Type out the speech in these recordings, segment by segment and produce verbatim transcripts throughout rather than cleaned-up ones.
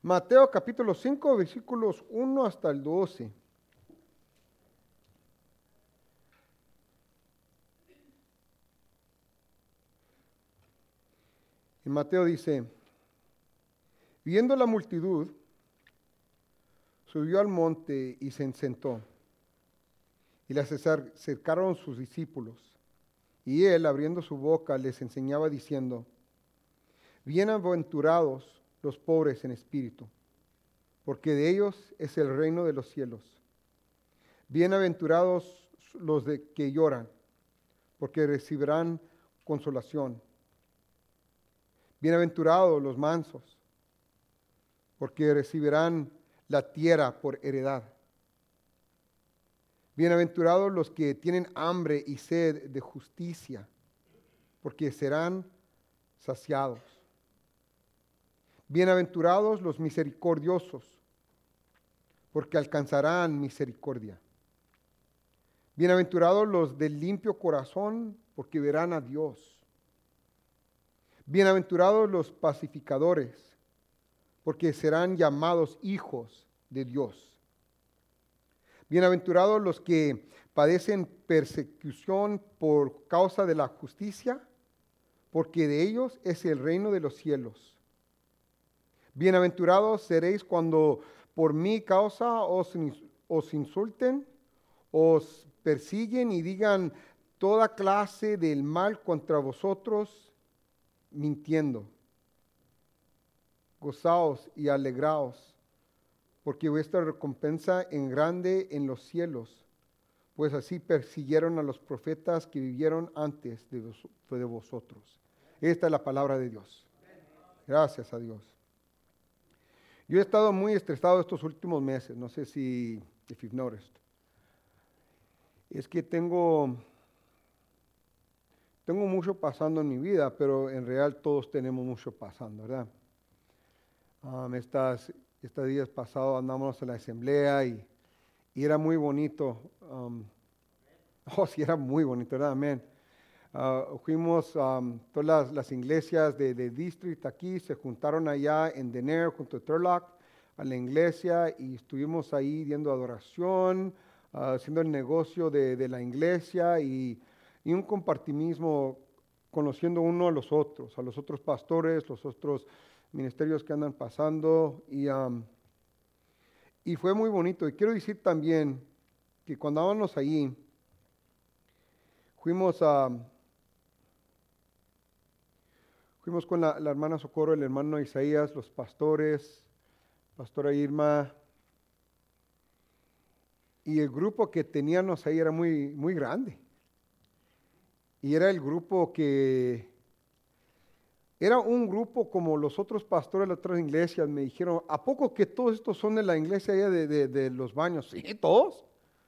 Mateo capítulo cinco, versículos uno hasta el doce. En Mateo dice, viendo la multitud, subió al monte y se sentó, y les acercaron sus discípulos. Y él, abriendo su boca, les enseñaba diciendo, bienaventurados los pobres en espíritu, porque de ellos es el reino de los cielos. Bienaventurados los de que lloran, porque recibirán consolación. Bienaventurados los mansos, porque recibirán la tierra por heredad. Bienaventurados los que tienen hambre y sed de justicia, porque serán saciados. Bienaventurados los misericordiosos, porque alcanzarán misericordia. Bienaventurados los de limpio corazón, porque verán a Dios. Bienaventurados los pacificadores, porque serán llamados hijos de Dios. Bienaventurados los que padecen persecución por causa de la justicia, porque de ellos es el reino de los cielos. Bienaventurados seréis cuando por mi causa os, os insulten, os persiguen y digan toda clase del mal contra vosotros, mintiendo. Gozaos y alegraos, porque vuestra recompensa es grande en los cielos, pues así persiguieron a los profetas que vivieron antes de, vos, de vosotros. Esta es la palabra de Dios. Gracias a Dios. Yo he estado muy estresado estos últimos meses, no sé si, if you've noticed. Es que tengo, tengo mucho pasando en mi vida, pero en real todos tenemos mucho pasando, ¿verdad? Um, estas, estos días pasados andamos en la asamblea y, y era muy bonito. Um, oh, sí, era muy bonito, ¿verdad? Amén. Uh, fuimos, um, todas las, las iglesias de, de District aquí se juntaron allá en Denair junto a Turlock a la iglesia y estuvimos ahí dando adoración, uh, haciendo el negocio de, de la iglesia y, y un compartimismo, conociendo uno a los otros, a los otros pastores, los otros ministerios que andan pasando y, um, y fue muy bonito. Y quiero decir también que cuando andábamos allí, fuimos a... Fuimos con la, la hermana Socorro, el hermano Isaías, los pastores, pastora Irma, y el grupo que teníamos ahí era muy, muy grande. Y era el grupo que, era un grupo como los otros pastores de las otras iglesias. Me dijeron, ¿a poco que todos estos son de la iglesia allá de, de, de los baños? Sí, todos.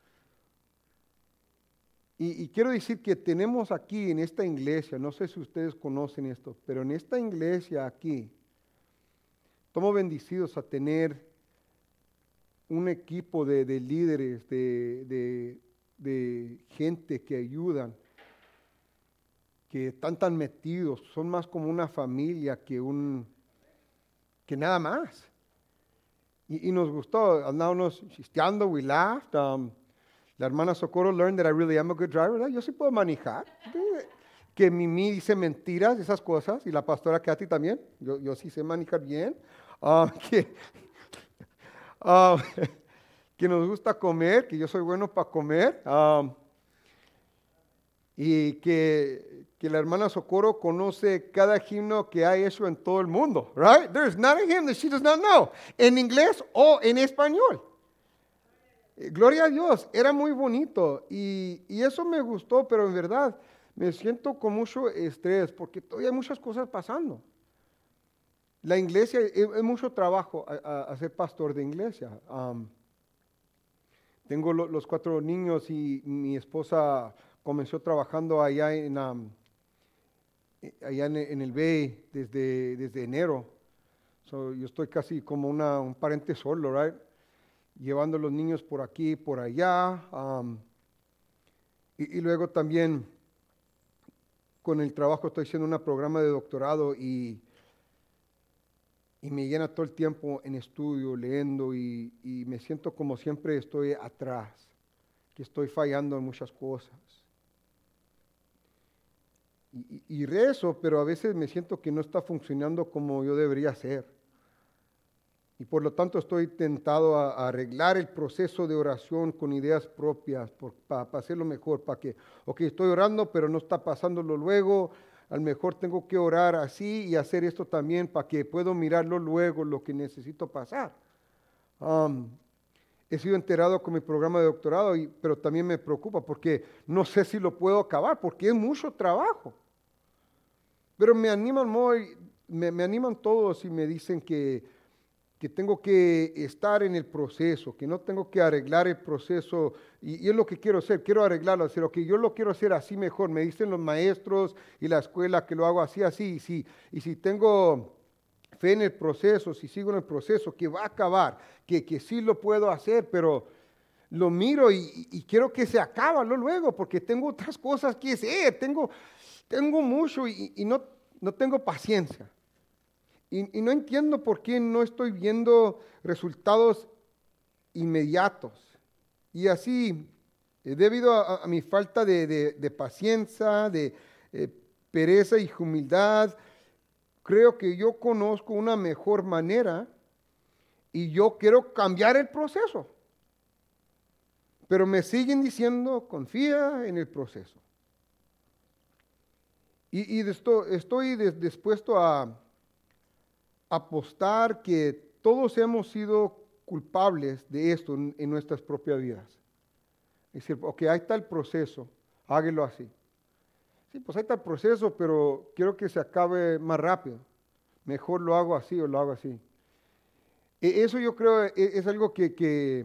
Y, y quiero decir que tenemos aquí en esta iglesia, no sé si ustedes conocen esto, pero en esta iglesia aquí, estamos bendecidos a tener un equipo de, de líderes, de, de, de gente que ayudan, que están tan metidos, son más como una familia que, un, que nada más. Y, y nos gustó, andábamos chisteando, we laughed. Um, La hermana Socorro learned that I really am a good driver, ¿verdad? Yo sí puedo manejar. Que Mimi dice mentiras, esas cosas, y la pastora Kathy también. Yo, yo sí sé manejar bien. Uh, que, uh, que nos gusta comer, que yo soy bueno para comer. Um, y que, que la hermana Socorro conoce cada himno que ha hecho en todo el mundo, right? There's not a hymn that she does not know, en inglés o en español. Gloria a Dios, era muy bonito y, y eso me gustó, pero en verdad me siento con mucho estrés porque todavía hay muchas cosas pasando. La iglesia, es, es mucho trabajo a, a, a ser pastor de iglesia. Um, tengo lo, los cuatro niños y mi esposa comenzó trabajando allá en, um, allá en, en el Bay desde, desde enero. So, yo estoy casi como una, un parente solo, right? Llevando a los niños por aquí, por allá, um, y, y luego también con el trabajo estoy haciendo un programa de doctorado y, y me llena todo el tiempo en estudio, leyendo, y, y me siento como siempre estoy atrás, que estoy fallando en muchas cosas. Y, y, y rezo, pero a veces me siento que no está funcionando como yo debería hacer. Y por lo tanto estoy tentado a, a arreglar el proceso de oración con ideas propias para pa hacerlo mejor, para que, ok, estoy orando, pero no está pasándolo luego. A lo mejor tengo que orar así y hacer esto también para que puedo mirarlo luego, lo que necesito pasar. Um, he sido enterado con mi programa de doctorado, y, pero también me preocupa porque no sé si lo puedo acabar, porque es mucho trabajo. Pero me animan, muy, me, me animan todos y me dicen que, que tengo que estar en el proceso, que no tengo que arreglar el proceso, y, y es lo que quiero hacer, quiero arreglarlo, hacer, ok, yo lo quiero hacer así mejor, me dicen los maestros y la escuela que lo hago así, así, y si, y si tengo fe en el proceso, si sigo en el proceso, que va a acabar, que, que sí lo puedo hacer, pero lo miro y, y quiero que se acabe luego, porque tengo otras cosas que hacer, tengo, tengo mucho y, y no, no tengo paciencia. Y, y no entiendo por qué no estoy viendo resultados inmediatos. Y así, eh, debido a, a mi falta de, de, de paciencia, de eh, pereza y humildad, creo que yo conozco una mejor manera y yo quiero cambiar el proceso. Pero me siguen diciendo, confía en el proceso. Y, y esto, estoy dispuesto a apostar que todos hemos sido culpables de esto en, en nuestras propias vidas. Es decir, ok, ahí está el proceso, hágalo así. Sí, pues ahí está el proceso, pero quiero que se acabe más rápido. Mejor lo hago así o lo hago así. E, eso yo creo es, es algo que, que,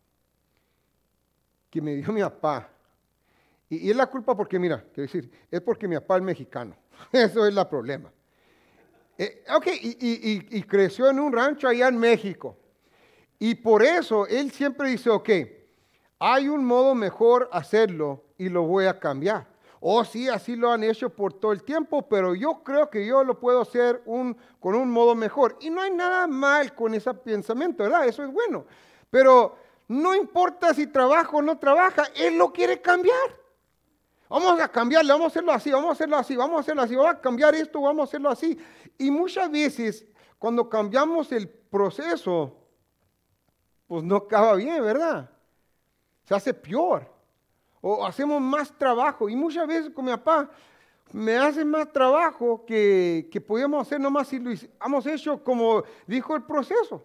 que me dio mi papá. Y, y es la culpa porque, mira, quiero decir, es porque mi papá es mexicano. Eso es el problema. Eh, ok, y, y, y creció en un rancho allá en México. Y por eso él siempre dice, ok, hay un modo mejor hacerlo y lo voy a cambiar. Oh, sí, así lo han hecho por todo el tiempo, pero yo creo que yo lo puedo hacer un, con un modo mejor. Y no hay nada mal con ese pensamiento, ¿verdad? Eso es bueno. Pero no importa si trabaja o no trabaja, él lo quiere cambiar. Vamos a cambiarle, vamos a hacerlo así, vamos a hacerlo así, vamos a hacerlo así, vamos a cambiar esto, vamos a hacerlo así. Y muchas veces, cuando cambiamos el proceso, pues no acaba bien, ¿verdad? Se hace peor. O hacemos más trabajo. Y muchas veces con mi papá me hace más trabajo que, que podíamos hacer nomás si lo hemos hecho como dijo el proceso.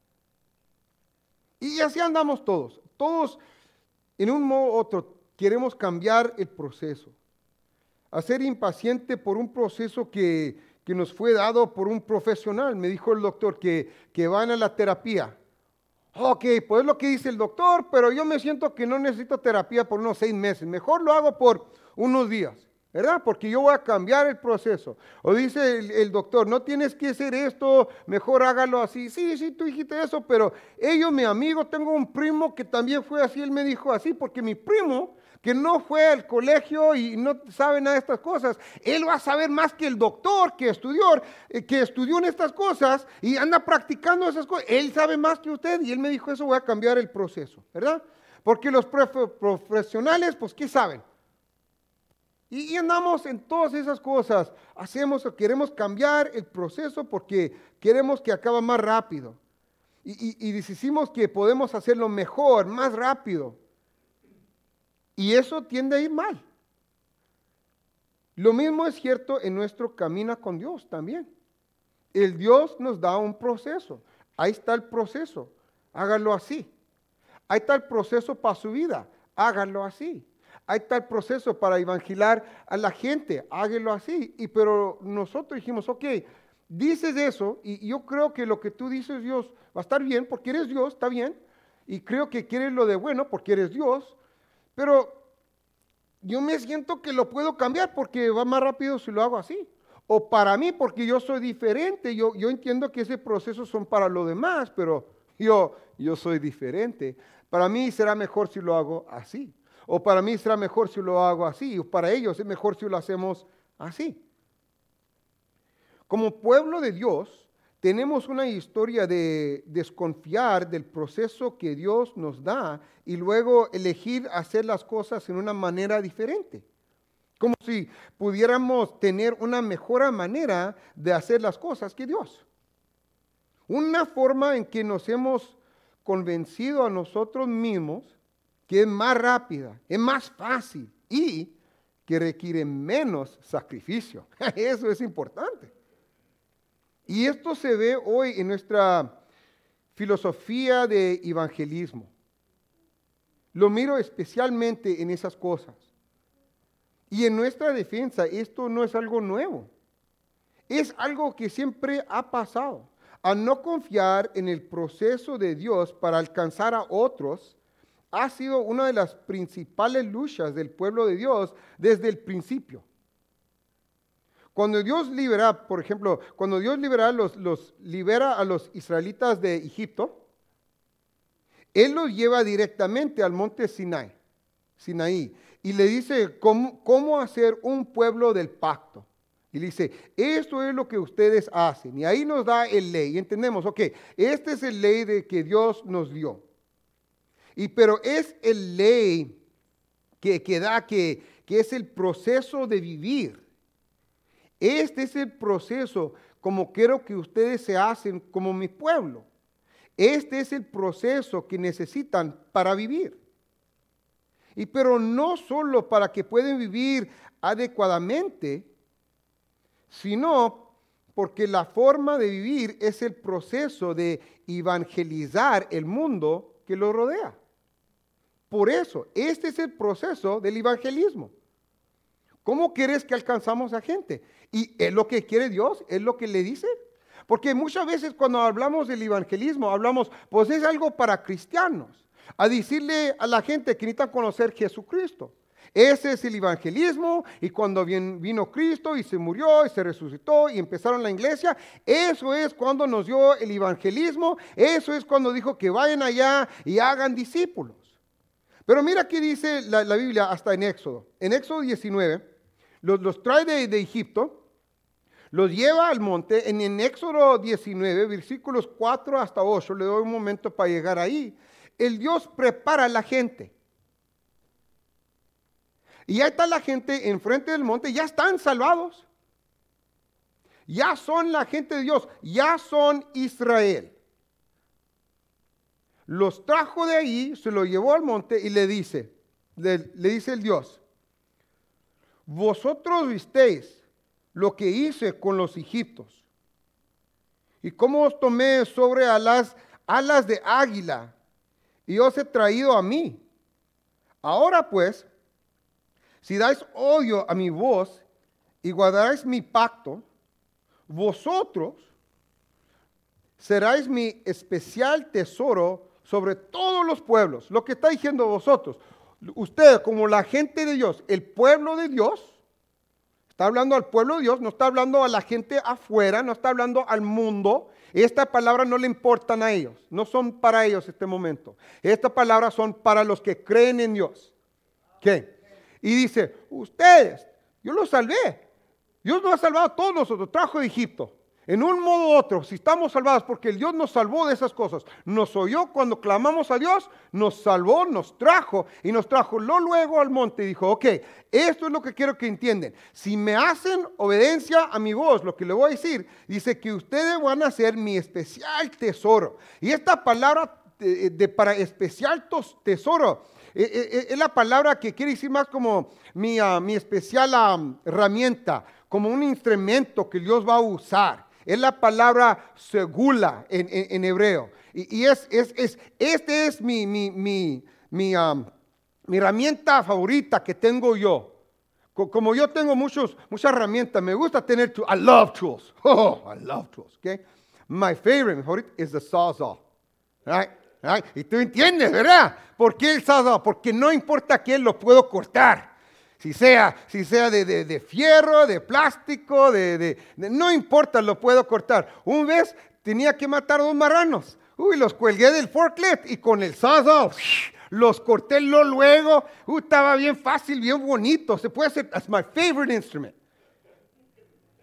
Y así andamos todos. Todos en un modo u otro queremos cambiar el proceso. A ser impaciente por un proceso que, que nos fue dado por un profesional. Me dijo el doctor que, que van a la terapia. Ok, pues es lo que dice el doctor, pero yo me siento que no necesito terapia por unos seis meses. Mejor lo hago por unos días, ¿verdad? Porque yo voy a cambiar el proceso. O dice el, el doctor, no tienes que hacer esto, mejor hágalo así. Sí, sí, tú dijiste eso, pero ellos, mi amigo, tengo un primo que también fue así, él me dijo así, porque mi primo, que no fue al colegio y no sabe nada de estas cosas, él va a saber más que el doctor que estudió, eh, que estudió en estas cosas y anda practicando esas cosas. Él sabe más que usted y él me dijo eso, voy a cambiar el proceso, ¿verdad? Porque los profesionales, pues, ¿qué saben? Y, y andamos en todas esas cosas, hacemos o queremos cambiar el proceso porque queremos que acabe más rápido. Y, y, y decimos que podemos hacerlo mejor, más rápido. Y eso tiende a ir mal. Lo mismo es cierto en nuestro camino con Dios también. El Dios nos da un proceso. Ahí está el proceso. Hágalo así. Ahí está el proceso para su vida. Hágalo así. Ahí está el proceso para evangelizar a la gente. Hágalo así. Y pero nosotros dijimos, ok, dices eso y yo creo que lo que tú dices, Dios, va a estar bien porque eres Dios, está bien. Y creo que quieres lo de bueno porque eres Dios. Pero yo me siento que lo puedo cambiar porque va más rápido si lo hago así. O para mí, porque yo soy diferente. Yo, yo entiendo que ese proceso son para los demás, pero yo, yo soy diferente. Para mí será mejor si lo hago así. O para mí será mejor si lo hago así. O para ellos es mejor si lo hacemos así. Como pueblo de Dios, tenemos una historia de desconfiar del proceso que Dios nos da y luego elegir hacer las cosas en una manera diferente. Como si pudiéramos tener una mejor manera de hacer las cosas que Dios. Una forma en que nos hemos convencido a nosotros mismos que es más rápida, es más fácil y que requiere menos sacrificio. Eso es importante. Y esto se ve hoy en nuestra filosofía de evangelismo. Lo miro especialmente en esas cosas. Y en nuestra defensa, esto no es algo nuevo. Es algo que siempre ha pasado. Al no confiar en el proceso de Dios para alcanzar a otros, ha sido una de las principales luchas del pueblo de Dios desde el principio. Cuando Dios libera, por ejemplo, cuando Dios libera, los, los, libera a los israelitas de Egipto, Él los lleva directamente al monte Sinai, Sinaí, y le dice cómo, cómo hacer un pueblo del pacto. Y le dice, esto es lo que ustedes hacen. Y ahí nos da el ley. Y entendemos, ok, esta es el ley de que Dios nos dio. Y pero es el ley que, que da, que, que es el proceso de vivir. Este es el proceso como quiero que ustedes se hacen como mi pueblo. Este es el proceso que necesitan para vivir. Y pero no solo para que puedan vivir adecuadamente, sino porque la forma de vivir es el proceso de evangelizar el mundo que lo rodea. Por eso, este es el proceso del evangelismo. ¿Cómo quieres que alcanzamos a gente? ¿Y es lo que quiere Dios? ¿Es lo que le dice? Porque muchas veces cuando hablamos del evangelismo, hablamos, pues es algo para cristianos. A decirle a la gente que necesitan conocer Jesucristo. Ese es el evangelismo, y cuando vino Cristo y se murió y se resucitó y empezaron la iglesia, eso es cuando nos dio el evangelismo, eso es cuando dijo que vayan allá y hagan discípulos. Pero mira qué dice la, la Biblia hasta en Éxodo. En Éxodo diecinueve, los, los trae de, de Egipto, los lleva al monte. En, en Éxodo diecinueve, versículos cuatro hasta ocho, le doy un momento para llegar ahí. El Dios prepara a la gente. Y ahí está la gente enfrente del monte, ya están salvados. Ya son la gente de Dios, ya son Israel. Los trajo de ahí, se lo llevó al monte y le dice, le, le dice el Dios, vosotros visteis lo que hice con los egipcios y cómo os tomé sobre alas, alas de águila y os he traído a mí. Ahora pues, si dais odio a mi voz y guardaréis mi pacto, vosotros seráis mi especial tesoro sobre todos los pueblos. Lo que está diciendo vosotros, ustedes como la gente de Dios, el pueblo de Dios, está hablando al pueblo de Dios, no está hablando a la gente afuera, no está hablando al mundo. Esta palabra no le importan a ellos, no son para ellos este momento. Estas palabras son para los que creen en Dios. ¿Qué? Y dice, ustedes, yo los salvé. Dios nos ha salvado a todos nosotros, trajo de Egipto. En un modo u otro, si estamos salvados, porque el Dios nos salvó de esas cosas. Nos oyó cuando clamamos a Dios, nos salvó, nos trajo y nos trajo luego al monte y dijo, ok, esto es lo que quiero que entiendan. Si me hacen obediencia a mi voz, lo que le voy a decir, dice que ustedes van a ser mi especial tesoro. Y esta palabra de, de para especial tesoro eh, eh, es la palabra que quiere decir más como mi, uh, mi especial um, herramienta, como un instrumento que Dios va a usar. Es la palabra segula en, en, en hebreo. Y, y es, es, es, este es mi, mi, mi, mi, um, mi herramienta favorita que tengo yo. Como yo tengo muchos, muchas herramientas, me gusta tener tools. I love tools. Oh, I love tools. Okay? My favorite, mi favorito, is the Sawzall. Right? Right? Y tú entiendes, ¿verdad? ¿Por qué el Sawzall? Porque no importa quién lo puedo cortar. Si sea, si sea de, de, de fierro, de plástico, de, de, de, no importa, lo puedo cortar. Una vez tenía que matar dos marranos. Uy, los cuelgué del forklift y con el Sawzall los corté luego. Uy, estaba bien fácil, bien bonito. Se puede hacer, that's my favorite instrument.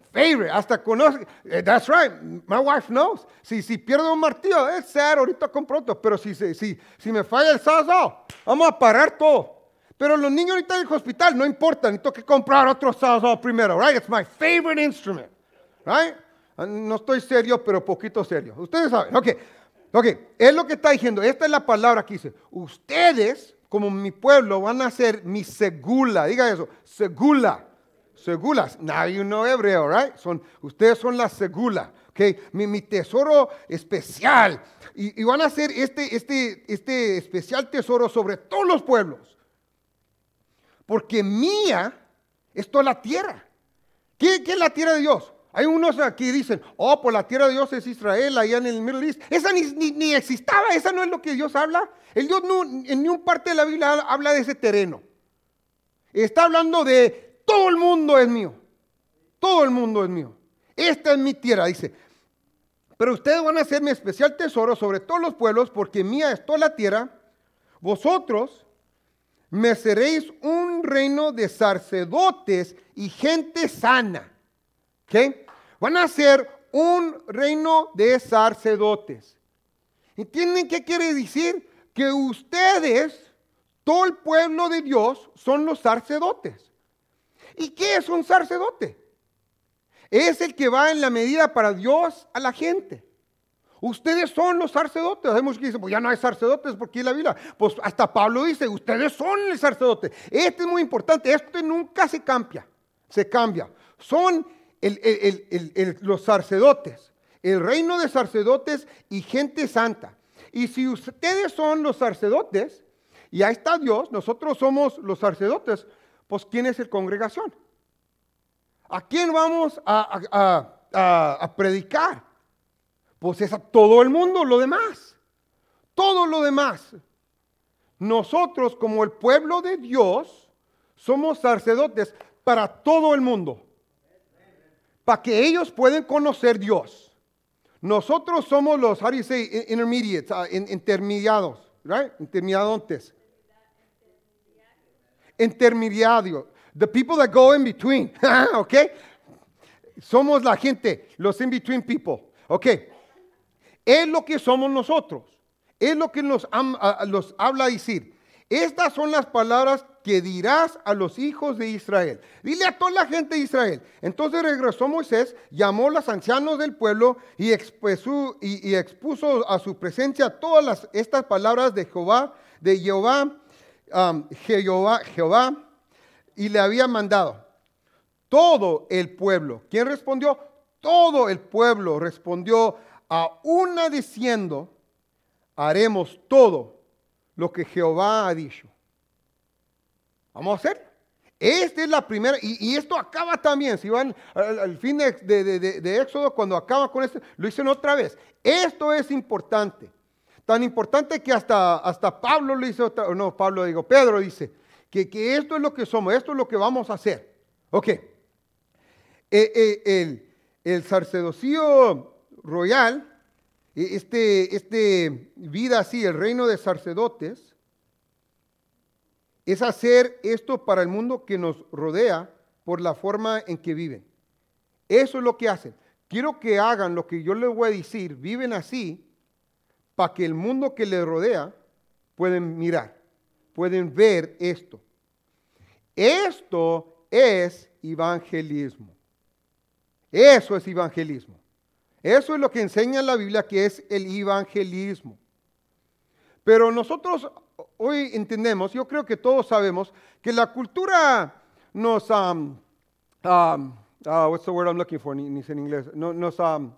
favorite. Hasta conoce. eh, That's right. My wife knows. Si, si pierdo un martillo, es sad, ahorita compro otro. Pero si, si, si, si me falla el sawzall, vamos a parar todo. Pero los niños ahorita en el hospital, no importa, necesito que comprar otro sawzall primero, right? It's my favorite instrument, right? No estoy serio, pero poquito serio. Ustedes saben, ok. Ok, es lo que está diciendo. Esta es la palabra que dice. Ustedes, como mi pueblo, van a ser mi segula. Diga eso, segula. Segulas. Now you know hebreo, right? Son, ustedes son la segula. Okay? Mi, mi tesoro especial. Y, y van a hacer este, este, este especial tesoro sobre todos los pueblos. Porque mía es toda la tierra. ¿Qué, qué es la tierra de Dios? Hay unos aquí dicen, oh, pues la tierra de Dios es Israel, allá en el Middle East. Esa ni, ni, ni existaba, esa no es lo que Dios habla. El Dios no, en ninguna parte de la Biblia habla de ese terreno. Está hablando de todo el mundo es mío. Todo el mundo es mío. Esta es mi tierra, dice. Pero ustedes van a ser mi especial tesoro sobre todos los pueblos, porque mía es toda la tierra. Vosotros me seréis un reino de sacerdotes y gente sana. ¿Okay? Van a ser un reino de sacerdotes. ¿Entienden qué quiere decir? Que ustedes, todo el pueblo de Dios, son los sacerdotes. ¿Y qué es un sacerdote? Es el que va en la medida para Dios a la gente. Ustedes son los sacerdotes. Hay muchos que dicen, pues ya no hay sacerdotes porque en la Biblia. Pues hasta Pablo dice, ustedes son el sacerdote. Este es muy importante. Esto nunca se cambia. Se cambia. Son el, el, el, el, los sacerdotes. El reino de sacerdotes y gente santa. Y si ustedes son los sacerdotes, y ahí está Dios, nosotros somos los sacerdotes, pues ¿quién es el congregación? ¿A quién vamos a, a, a, a predicar? Pues es a todo el mundo, lo demás. Todo lo demás. Nosotros, como el pueblo de Dios, somos sacerdotes para todo el mundo. Para que ellos puedan conocer Dios. Nosotros somos los, how do you say, intermediates, uh, intermediados, right? Intermediantes. Intermediario. The people that go in between. Okay? Somos la gente, los in between people. Okay. Es lo que somos nosotros. Es lo que nos, los habla a decir. Estas son las palabras que dirás a los hijos de Israel. Dile a toda la gente de Israel. Entonces regresó Moisés, llamó a los ancianos del pueblo y expuso, y, y expuso a su presencia todas las, estas palabras de Jehová, de Jehová, um, Jehová, Jehová, y le había mandado. Todo el pueblo. ¿Quién respondió? Todo el pueblo respondió a una diciendo, haremos todo lo que Jehová ha dicho. Vamos a hacer. Esta es la primera, y, y esto acaba también, si van al, al fin de, de, de, de Éxodo, cuando acaba con esto, lo dicen otra vez. Esto es importante. Tan importante que hasta, hasta Pablo lo dice otra, no, Pablo digo, Pedro dice, que, que esto es lo que somos, esto es lo que vamos a hacer. Ok. Eh, eh, el, el sacerdocio royal, este, este vida así, el reino de sacerdotes, es hacer esto para el mundo que nos rodea por la forma en que viven. Eso es lo que hacen. Quiero que hagan lo que yo les voy a decir, viven así, para que el mundo que les rodea pueden mirar, pueden ver esto. Esto es evangelismo. Eso es evangelismo. Eso es lo que enseña la Biblia que es el evangelismo. Pero nosotros hoy entendemos, yo creo que todos sabemos, que la cultura nos, um, um, uh, what's the word I'm looking for, ni, ni sé en inglés, no, nos, um,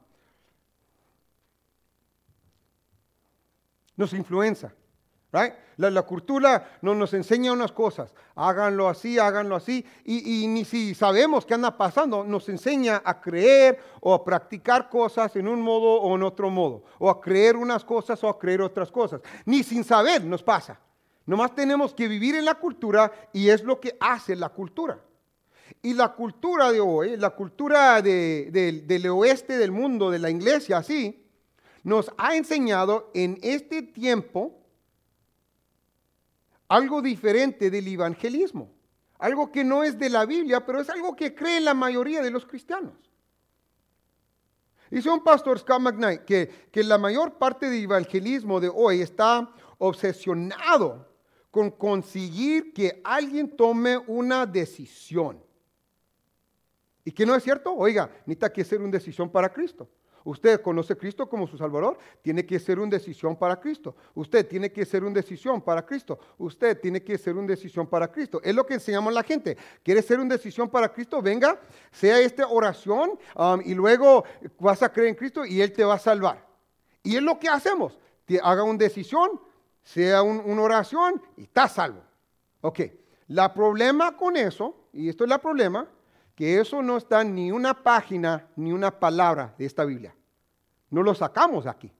nos influencia, right? La, la cultura no, nos enseña unas cosas, háganlo así, háganlo así, y, y ni si sabemos qué anda pasando, nos enseña a creer o a practicar cosas en un modo o en otro modo, o a creer unas cosas o a creer otras cosas. Ni sin saber nos pasa. Nomás tenemos que vivir en la cultura y es lo que hace la cultura. Y la cultura de hoy, la cultura de, de, del oeste del mundo, de la iglesia, así, nos ha enseñado en este tiempo algo diferente del evangelismo. Algo que no es de la Biblia, pero es algo que cree la mayoría de los cristianos. Dice un pastor, Scott McKnight, que, que la mayor parte del evangelismo de hoy está obsesionado con conseguir que alguien tome una decisión. ¿Y que no es cierto? Oiga, necesita que hacer una decisión para Cristo. Usted conoce a Cristo como su Salvador, tiene que hacer una decisión para Cristo. Usted tiene que hacer una decisión para Cristo. Usted tiene que hacer una decisión para Cristo. Es lo que enseñamos a la gente. ¿Quiere hacer una decisión para Cristo? Venga, sea esta oración um, y luego vas a creer en Cristo y Él te va a salvar. Y es lo que hacemos. Te haga una decisión, sea un, una oración y está salvo. Ok, la problema con eso, y esto es el problema, que eso no está ni una página ni una palabra de esta Biblia. No lo sacamos aquí.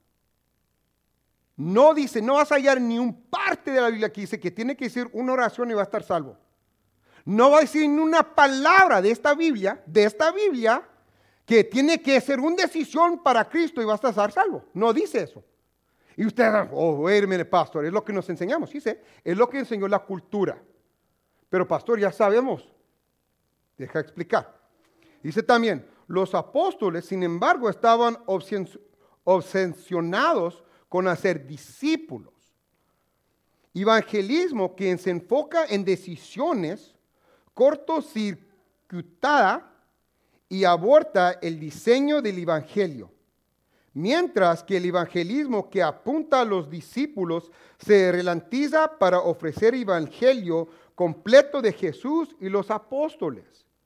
No dice, no vas a hallar ni un parte de la Biblia que dice que tiene que decir una oración y va a estar salvo. No va a decir ni una palabra de esta Biblia, de esta Biblia, que tiene que hacer una decisión para Cristo y vas a estar salvo. No dice eso. Y usted, oh, wait a minute, pastor, es lo que nos enseñamos. Dice, es lo que enseñó la cultura. Pero pastor, ya sabemos. Deja explicar. Dice también, los apóstoles, sin embargo, estaban obsesionados con hacer discípulos. Evangelismo que se enfoca en decisiones cortocircuitadas y aborta el diseño del evangelio. Mientras que el evangelismo que apunta a los discípulos se relantiza para ofrecer evangelio completo de Jesús y los apóstoles.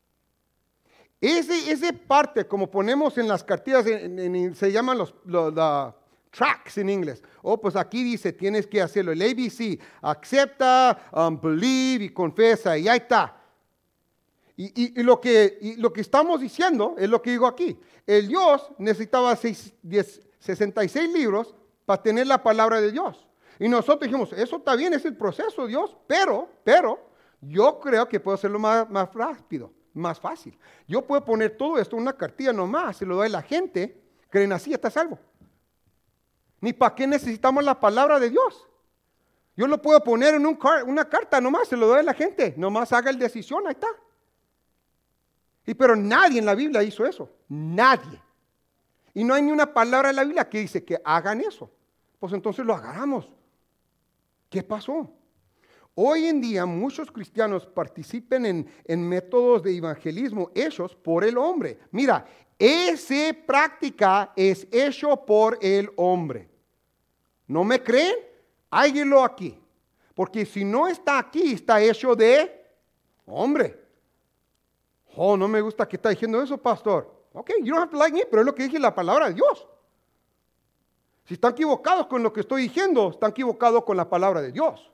Ese, ese parte, como ponemos en las cartillas, en, en, en, se llaman los, los the tracks en inglés. Oh, pues aquí dice, tienes que hacerlo. El A B C, acepta, um, believe y confesa, y ahí está. Y, y, y, lo que, y lo que estamos diciendo es lo que digo aquí. El Dios necesitaba seis, diez, sesenta y seis libros para tener la palabra de Dios. Y nosotros dijimos, eso está bien, es el proceso, Dios, pero, pero, yo creo que puedo hacerlo más, más rápido. Más fácil. Yo puedo poner todo esto en una cartilla nomás, se lo doy a la gente, creen así, está salvo. Ni para qué necesitamos la palabra de Dios. Yo lo puedo poner en un car- una carta nomás, se lo doy a la gente, nomás haga la decisión, ahí está. Y pero nadie en la Biblia hizo eso, nadie. Y no hay ni una palabra en la Biblia que dice que hagan eso. Pues entonces lo hagamos. ¿Qué pasó? Hoy en día muchos cristianos participan en, en métodos de evangelismo hechos por el hombre. Mira, esa práctica es hecho por el hombre. ¿No me creen? Háganlo aquí. Porque si no está aquí, está hecho de hombre. Oh, no me gusta que está diciendo eso, pastor. Ok, you don't have to like me, pero es lo que dije la palabra de Dios. Si están equivocados con lo que estoy diciendo, están equivocados con la palabra de Dios.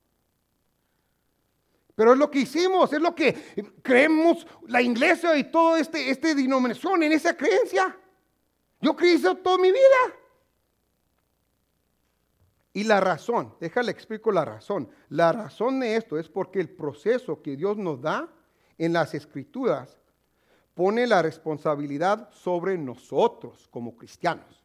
Pero es lo que hicimos, es lo que creemos la iglesia y toda esta este denominación en esa creencia. Yo creí eso toda mi vida. Y la razón, déjale explico la razón. La razón de esto es porque el proceso que Dios nos da en las Escrituras pone la responsabilidad sobre nosotros como cristianos.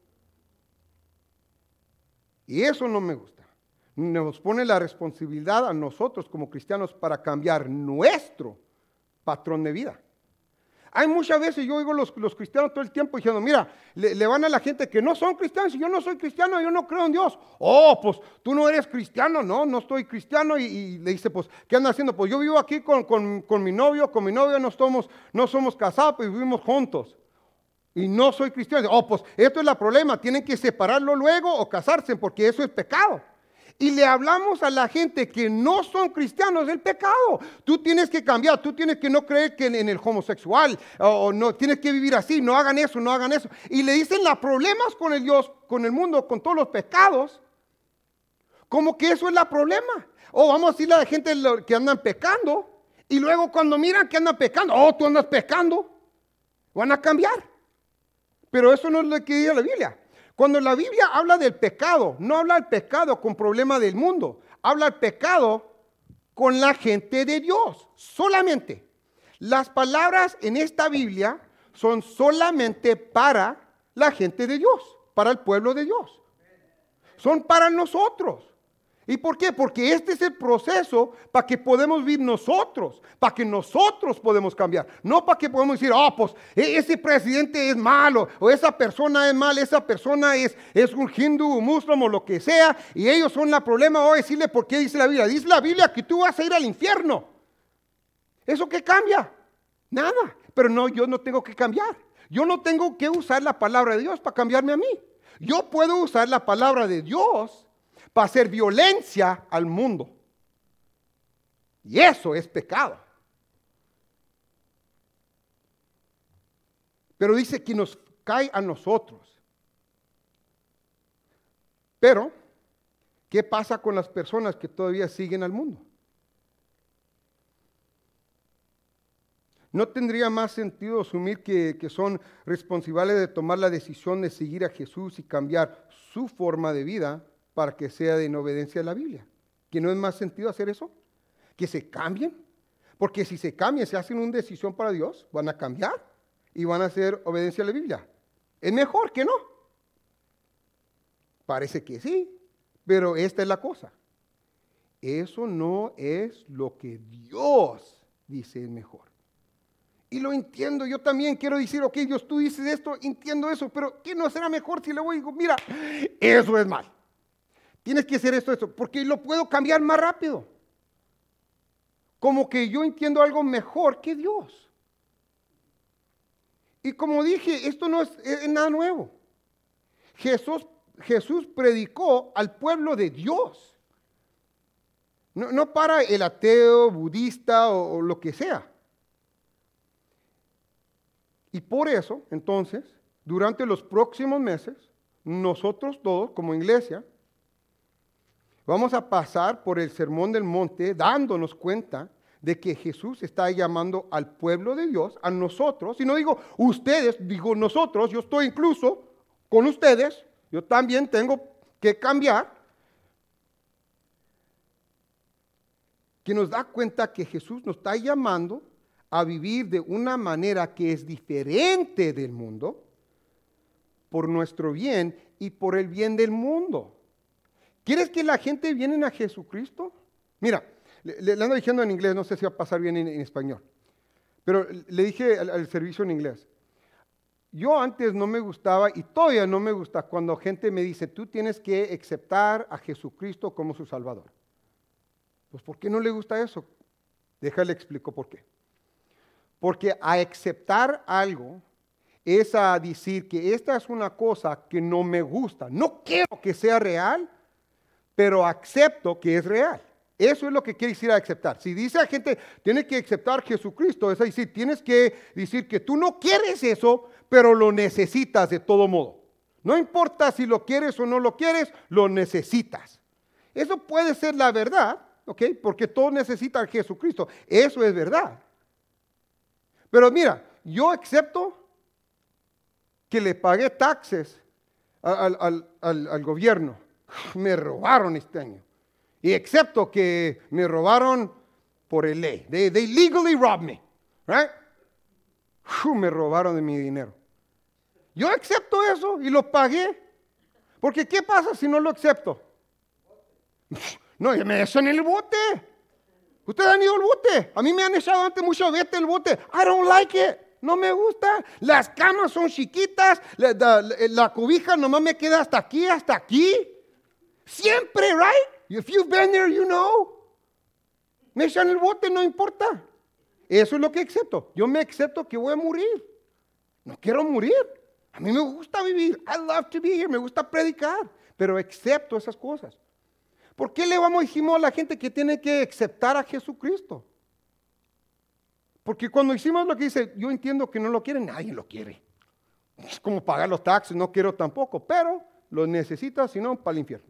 Y eso no me gusta. Nos pone la responsabilidad a nosotros como cristianos para cambiar nuestro patrón de vida. Hay muchas veces, yo oigo los, los cristianos todo el tiempo diciendo, mira, le, le van a la gente que no son cristianos, si yo no soy cristiano, yo no creo en Dios. Oh, pues tú no eres cristiano, no, no estoy cristiano. Y, y le dice, pues, ¿qué andan haciendo? Pues yo vivo aquí con, con, con mi novio, con mi novio no somos, no somos casados, pues vivimos juntos. Y no soy cristiano. Oh, pues esto es el problema, tienen que separarlo luego o casarse porque eso es pecado. Y le hablamos a la gente que no son cristianos del pecado. Tú tienes que cambiar, tú tienes que no creer que en, en el homosexual, o, o no, tienes que vivir así, no hagan eso, no hagan eso. Y le dicen los problemas con el Dios, con el mundo, con todos los pecados, como que eso es el problema. O vamos a decirle a la gente que andan pecando, y luego cuando miran que andan pecando, oh, tú andas pecando, van a cambiar. Pero eso no es lo que dice la Biblia. Cuando la Biblia habla del pecado, no habla del pecado con problema del mundo, habla del pecado con la gente de Dios, solamente. Las palabras en esta Biblia son solamente para la gente de Dios, para el pueblo de Dios. Son para nosotros. ¿Y por qué? Porque este es el proceso para que podamos vivir nosotros, para que nosotros podemos cambiar. No para que podamos decir, oh, pues ese presidente es malo, o esa persona es mala, esa persona es, es un hindú, un musulmán, o lo que sea, y ellos son el problema. Voy a decirle por qué dice la Biblia. Dice la Biblia que tú vas a ir al infierno. ¿Eso qué cambia? Nada. Pero no, yo no tengo que cambiar. Yo no tengo que usar la palabra de Dios para cambiarme a mí. Yo puedo usar la palabra de Dios para hacer violencia al mundo. Y eso es pecado. Pero dice que nos cae a nosotros. Pero, ¿qué pasa con las personas que todavía siguen al mundo? ¿No tendría más sentido asumir que, que son responsables de tomar la decisión de seguir a Jesús y cambiar su forma de vida para que sea de en obediencia a la Biblia? ¿Que no es más sentido hacer eso? ¿Que se cambien? Porque si se cambian, se hacen una decisión para Dios, van a cambiar y van a hacer obediencia a la Biblia. ¿Es mejor que no? Parece que sí, pero esta es la cosa. Eso no es lo que Dios dice es mejor. Y lo entiendo, yo también quiero decir, ok, Dios, tú dices esto, entiendo eso, pero ¿qué no será mejor si le voy y digo, mira, eso es mal? Tienes que hacer esto, esto, porque lo puedo cambiar más rápido. Como que yo entiendo algo mejor que Dios. Y como dije, esto no es, es nada nuevo. Jesús, Jesús predicó al pueblo de Dios. No, no para el ateo, budista o, o lo que sea. Y por eso, entonces, durante los próximos meses, nosotros todos, como iglesia, vamos a pasar por el Sermón del Monte dándonos cuenta de que Jesús está llamando al pueblo de Dios, a nosotros, y no digo ustedes, digo nosotros, yo estoy incluso con ustedes, yo también tengo que cambiar, que nos da cuenta que Jesús nos está llamando a vivir de una manera que es diferente del mundo, por nuestro bien y por el bien del mundo. ¿Quieres que la gente viene a Jesucristo? Mira, le, le ando diciendo en inglés, no sé si va a pasar bien en, en español, pero le dije al, al servicio en inglés. Yo antes no me gustaba y todavía no me gusta cuando gente me dice, tú tienes que aceptar a Jesucristo como su Salvador. Pues ¿por qué no le gusta eso? Déjale explico por qué. Porque a aceptar algo es a decir que esta es una cosa que no me gusta. No quiero que sea real, pero acepto que es real. Eso es lo que quiere decir a aceptar. Si dice a gente, tiene que aceptar a Jesucristo, es decir, tienes que decir que tú no quieres eso, pero lo necesitas de todo modo. No importa si lo quieres o no lo quieres, lo necesitas. Eso puede ser la verdad, ¿ok? Porque todos necesitan a Jesucristo. Eso es verdad. Pero mira, yo acepto que le pagué taxes al, al, al, al gobierno. Me robaron este año. Y acepto que me robaron por el ley. They, they legally robbed me. Right? Me robaron de mi dinero. Yo acepto eso y lo pagué. Porque ¿qué pasa si no lo acepto? No, me echan en el bote. Ustedes han ido al bote. A mí me han echado antes mucho vete el bote. I don't like it. No me gusta. Las camas son chiquitas. La, la, la cobija nomás me queda hasta aquí, hasta aquí. Siempre, right? If you've been there, you know. Me echan el bote, no importa. Eso es lo que acepto. Yo me acepto que voy a morir. No quiero morir. A mí me gusta vivir. I love to be here. Me gusta predicar. Pero acepto esas cosas. ¿Por qué le vamos a decir a la gente que tiene que aceptar a Jesucristo? Porque cuando hicimos lo que dice, yo entiendo que no lo quiere, nadie lo quiere. Es como pagar los taxes, no quiero tampoco, pero lo necesitas, si no, para el infierno.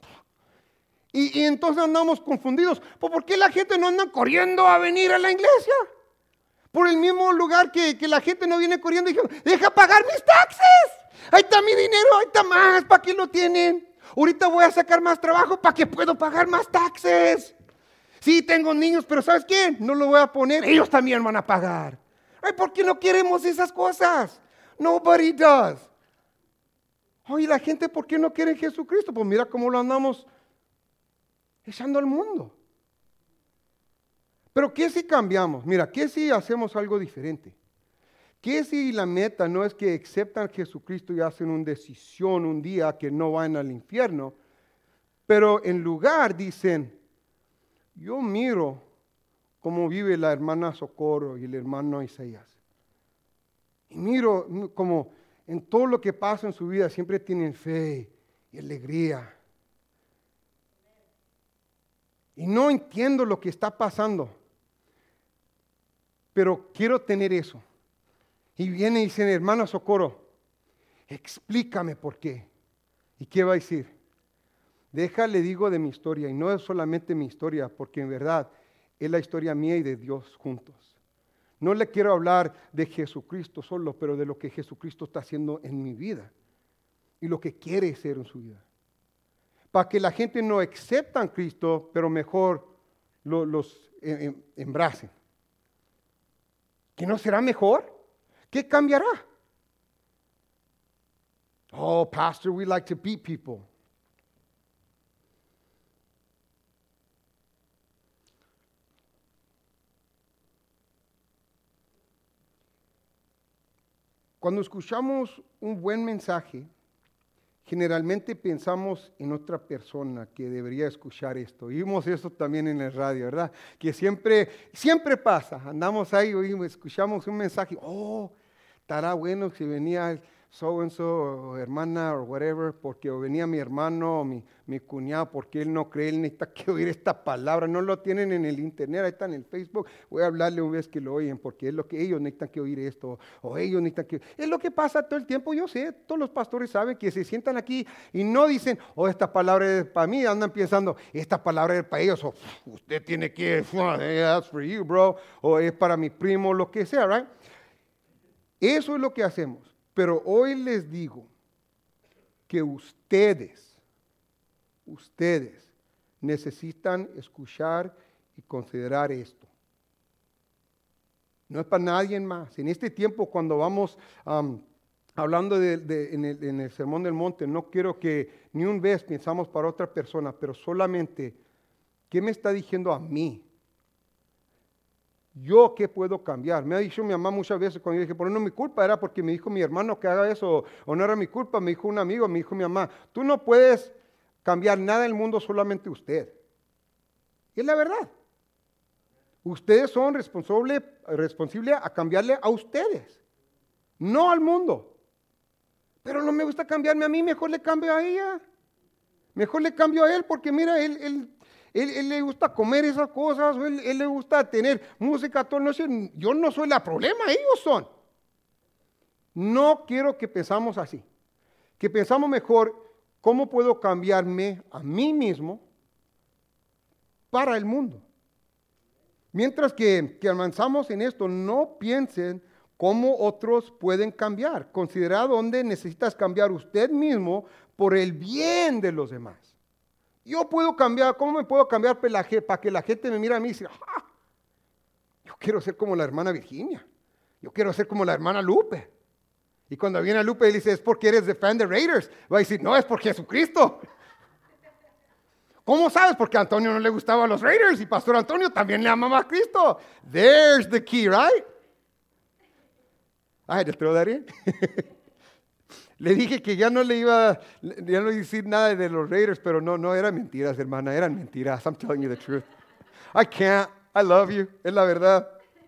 Y, y entonces andamos confundidos. ¿Por qué la gente no anda corriendo a venir a la iglesia? Por el mismo lugar que, que la gente no viene corriendo y dice, deja pagar mis taxes. Ahí está mi dinero, ahí está más, ¿para qué lo tienen? Ahorita voy a sacar más trabajo para que puedo pagar más taxes. Sí, tengo niños, pero ¿sabes qué? No lo voy a poner, ellos también van a pagar. Ay, ¿por qué no queremos esas cosas? Nobody does. Oye, la gente, ¿por qué no quiere Jesucristo? Pues mira cómo lo andamos echando al mundo. Pero ¿qué si cambiamos? Mira, ¿qué si hacemos algo diferente? ¿Qué si la meta no es que aceptan a Jesucristo y hacen una decisión un día que no van al infierno, pero en lugar dicen, yo miro cómo vive la hermana Socorro y el hermano Isaías. Y miro como en todo lo que pasa en su vida siempre tienen fe y alegría. Y no entiendo lo que está pasando, pero quiero tener eso. Y viene y dice, hermana Socorro, explícame por qué. ¿Y qué va a decir? Déjale, digo de mi historia, y no es solamente mi historia, porque en verdad es la historia mía y de Dios juntos. No le quiero hablar de Jesucristo solo, pero de lo que Jesucristo está haciendo en mi vida y lo que quiere hacer en su vida. Para que la gente no acepte a Cristo, pero mejor lo, los embracen. ¿Que no será mejor? ¿Qué cambiará? Oh, pastor, we like to beat people. Cuando escuchamos un buen mensaje, generalmente pensamos en otra persona que debería escuchar esto. Vimos eso también en el radio, ¿verdad? Que siempre, siempre pasa. Andamos ahí, oímos, escuchamos un mensaje. Oh, estará bueno si venía so and so, o hermana, o whatever, porque o venía mi hermano, o mi, mi cuñado, porque él no cree, él necesita que oír esta palabra. No lo tienen en el internet, ahí está en el Facebook. Voy a hablarle una vez que lo oyen, porque es lo que ellos necesitan que oír esto, o ellos necesitan que... Es lo que pasa todo el tiempo, yo sé, todos los pastores saben que se sientan aquí y no dicen, oh, esta palabra es para mí, andan pensando, esta palabra es para ellos, o usted tiene que, that's for you, bro, o es para mi primo, lo que sea, right? Eso es lo que hacemos. Pero hoy les digo que ustedes, ustedes necesitan escuchar y considerar esto. No es para nadie más. En este tiempo cuando vamos um, hablando de, de, en, el, en el Sermón del Monte, no quiero que ni un vez pensamos para otra persona, pero solamente, ¿qué me está diciendo a mí? ¿Yo qué puedo cambiar? Me ha dicho mi mamá muchas veces cuando yo dije, pero no es mi culpa, era porque me dijo mi hermano que haga eso, o no era mi culpa, me dijo un amigo, me dijo mi mamá. Tú no puedes cambiar nada del mundo, solamente usted. Y es la verdad. Ustedes son responsables responsable a cambiarle a ustedes, no al mundo. Pero no me gusta cambiarme a mí, mejor le cambio a ella. Mejor le cambio a él, porque mira, él... él Él, él le gusta comer esas cosas, él, él le gusta tener música toda la noche. Yo no soy el problema, ellos son. No quiero que pensamos así. Que pensamos mejor, ¿cómo puedo cambiarme a mí mismo para el mundo? Mientras que, que avanzamos en esto, no piensen cómo otros pueden cambiar. Considera dónde necesitas cambiar usted mismo por el bien de los demás. Yo puedo cambiar, ¿cómo me puedo cambiar para que la gente me mire a mí y diga, ah, yo quiero ser como la hermana Virginia, yo quiero ser como la hermana Lupe? Y cuando viene a Lupe y dice, es porque eres de fan de Raiders, va a decir, no, es por Jesucristo. ¿Cómo sabes? Porque a Antonio no le gustaban los Raiders y Pastor Antonio también le amaba a Cristo. There's the key, right? I had to throw that in. Le dije que ya no le iba, ya no iba a decir nada de los Raiders, pero no, no eran mentiras, hermana, eran mentiras. I'm telling you the truth. I can't, I love you, es la verdad.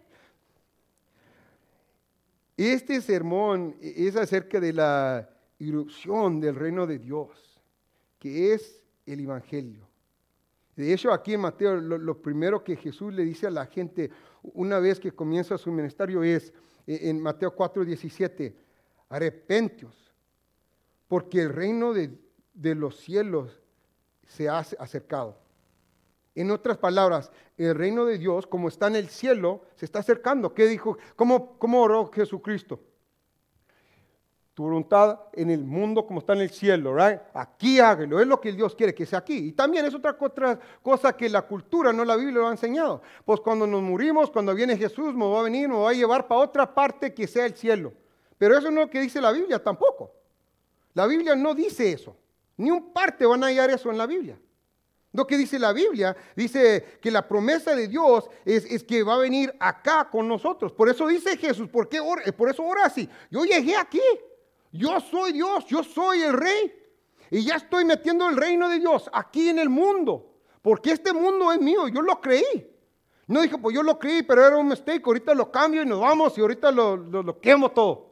Este sermón es acerca de la irrupción del reino de Dios, que es el Evangelio. De hecho, aquí en Mateo, lo, lo primero que Jesús le dice a la gente una vez que comienza su ministerio es, en Mateo cuatro diecisiete, arrepentíos, porque el reino de, de los cielos se ha acercado. En otras palabras, el reino de Dios, como está en el cielo, se está acercando. ¿Qué dijo? ¿Cómo, cómo oró Jesucristo? Tu voluntad en el mundo como está en el cielo, right? Aquí hágalo, es lo que Dios quiere que sea aquí. Y también es otra, otra cosa que la cultura, no la Biblia, lo ha enseñado. Pues cuando nos morimos, cuando viene Jesús, me va a venir, me va a llevar para otra parte que sea el cielo. Pero eso no es lo que dice la Biblia tampoco. La Biblia no dice eso. Ni un parte van a hallar eso en la Biblia. Lo que dice la Biblia, dice que la promesa de Dios es, es que va a venir acá con nosotros. Por eso dice Jesús, ¿por qué ora? Por eso ora así. Yo llegué aquí, yo soy Dios, yo soy el rey. Y ya estoy metiendo el reino de Dios aquí en el mundo. Porque este mundo es mío, yo lo creí. No dije, pues yo lo creí, pero era un mistake, ahorita lo cambio y nos vamos y ahorita lo, lo, lo quemo todo.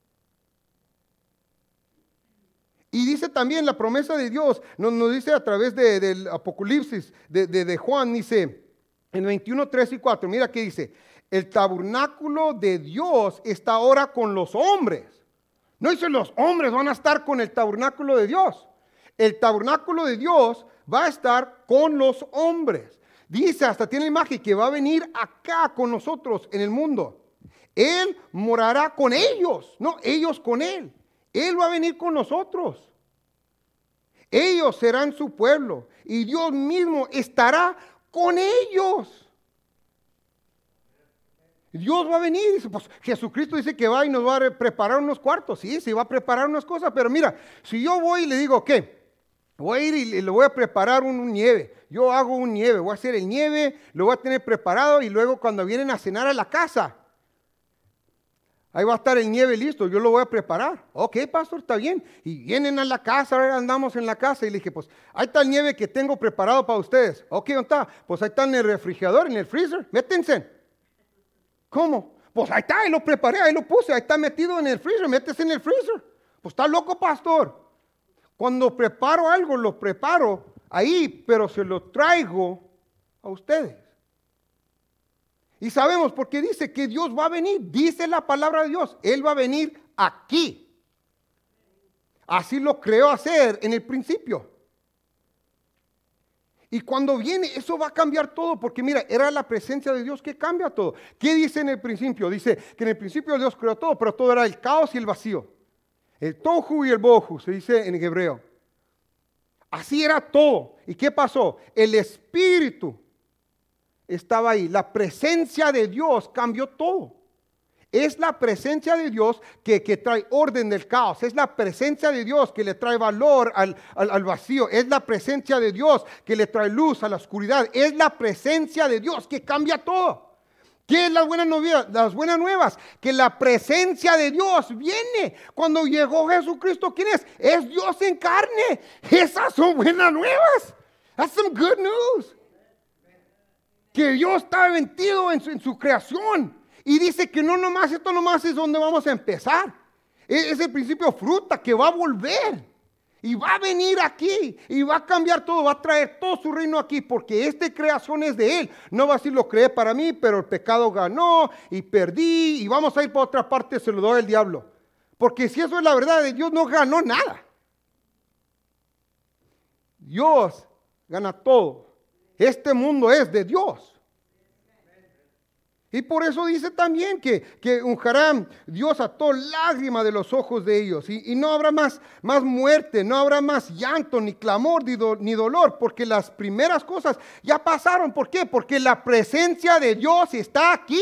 Y dice también la promesa de Dios, nos, nos dice a través de, del Apocalipsis de, de, de Juan, dice en veintiuno, tres y cuatro, mira que dice, el tabernáculo de Dios está ahora con los hombres. No dice los hombres van a estar con el tabernáculo de Dios. El tabernáculo de Dios va a estar con los hombres. Dice, hasta tiene la imagen que va a venir acá con nosotros en el mundo. Él morará con ellos, no ellos con él. Él va a venir con nosotros. Ellos serán su pueblo y Dios mismo estará con ellos. Dios va a venir. Dice, pues Jesucristo dice que va y nos va a preparar unos cuartos. Sí, se va a preparar unas cosas, pero mira, si yo voy y le digo, ¿qué? Voy a ir y le voy a preparar un, un nieve. Yo hago un nieve, voy a hacer el nieve, lo voy a tener preparado y luego cuando vienen a cenar a la casa, ahí va a estar el nieve listo, yo lo voy a preparar. Ok, pastor, está bien. Y vienen a la casa, ahora andamos en la casa y le dije, pues ahí está el nieve que tengo preparado para ustedes. Ok, ¿dónde está? Pues ahí está en el refrigerador, en el freezer, métense. ¿Cómo? Pues ahí está, ahí lo preparé, ahí lo puse, ahí está metido en el freezer, métese en el freezer. Pues está loco, pastor. Cuando preparo algo, lo preparo ahí, pero se lo traigo a ustedes. Y sabemos porque dice que Dios va a venir, dice la palabra de Dios, Él va a venir aquí. Así lo creó hacer en el principio. Y cuando viene, eso va a cambiar todo, porque mira, era la presencia de Dios que cambia todo. ¿Qué dice en el principio? Dice que en el principio Dios creó todo, pero todo era el caos y el vacío. El tohu y el bohu, se dice en hebreo. Así era todo. ¿Y qué pasó? El Espíritu estaba ahí. La presencia de Dios cambió todo. Es la presencia de Dios que, que trae orden del caos. Es la presencia de Dios que le trae valor al, al, al vacío. Es la presencia de Dios que le trae luz a la oscuridad. Es la presencia de Dios que cambia todo. ¿Qué es la buena novia? Las buenas nuevas? Que la presencia de Dios viene. Cuando llegó Jesucristo, ¿quién es? Es Dios en carne. Esas son buenas nuevas. That's some good news. Que Dios está metido en su, en su creación. Y dice que no nomás, esto nomás es donde vamos a empezar. Es, es el principio fruta que va a volver. Y va a venir aquí y va a cambiar todo, va a traer todo su reino aquí, porque esta creación es de Él. No va a decir lo creé para mí, pero el pecado ganó y perdí y vamos a ir para otra parte, se lo doy al diablo. Porque si eso es la verdad de Dios, no ganó nada. Dios gana todo. Este mundo es de Dios. Y por eso dice también que, que unjarán Dios a toda lágrima de los ojos de ellos. Y, y no habrá más, más muerte, no habrá más llanto, ni clamor, ni, do, ni dolor, porque las primeras cosas ya pasaron. ¿Por qué? Porque la presencia de Dios está aquí.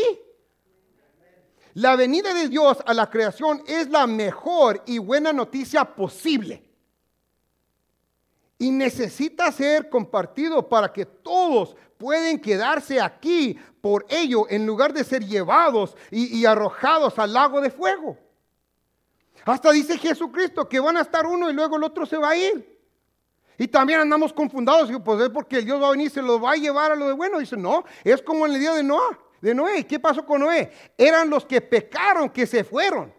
La venida de Dios a la creación es la mejor y buena noticia posible. Y necesita ser compartido para que todos pueden quedarse aquí por ello, en lugar de ser llevados y, y arrojados al lago de fuego. Hasta dice Jesucristo que van a estar uno y luego el otro se va a ir. Y también andamos confundados, pues es porque Dios va a venir y se los va a llevar a lo de bueno. Dice, no, es como en el día de Noé. De Noé, ¿qué pasó con Noé? Eran los que pecaron que se fueron.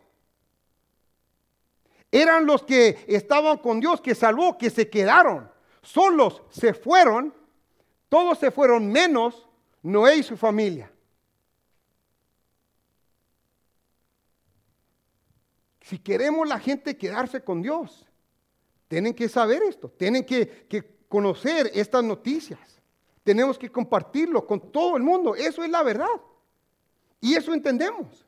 Eran los que estaban con Dios, que salvó, que se quedaron. Solos se fueron. Todos se fueron menos Noé y su familia. Si queremos la gente quedarse con Dios, tienen que saber esto, tienen que, que conocer estas noticias. Tenemos que compartirlo con todo el mundo. Eso es la verdad. Y eso entendemos.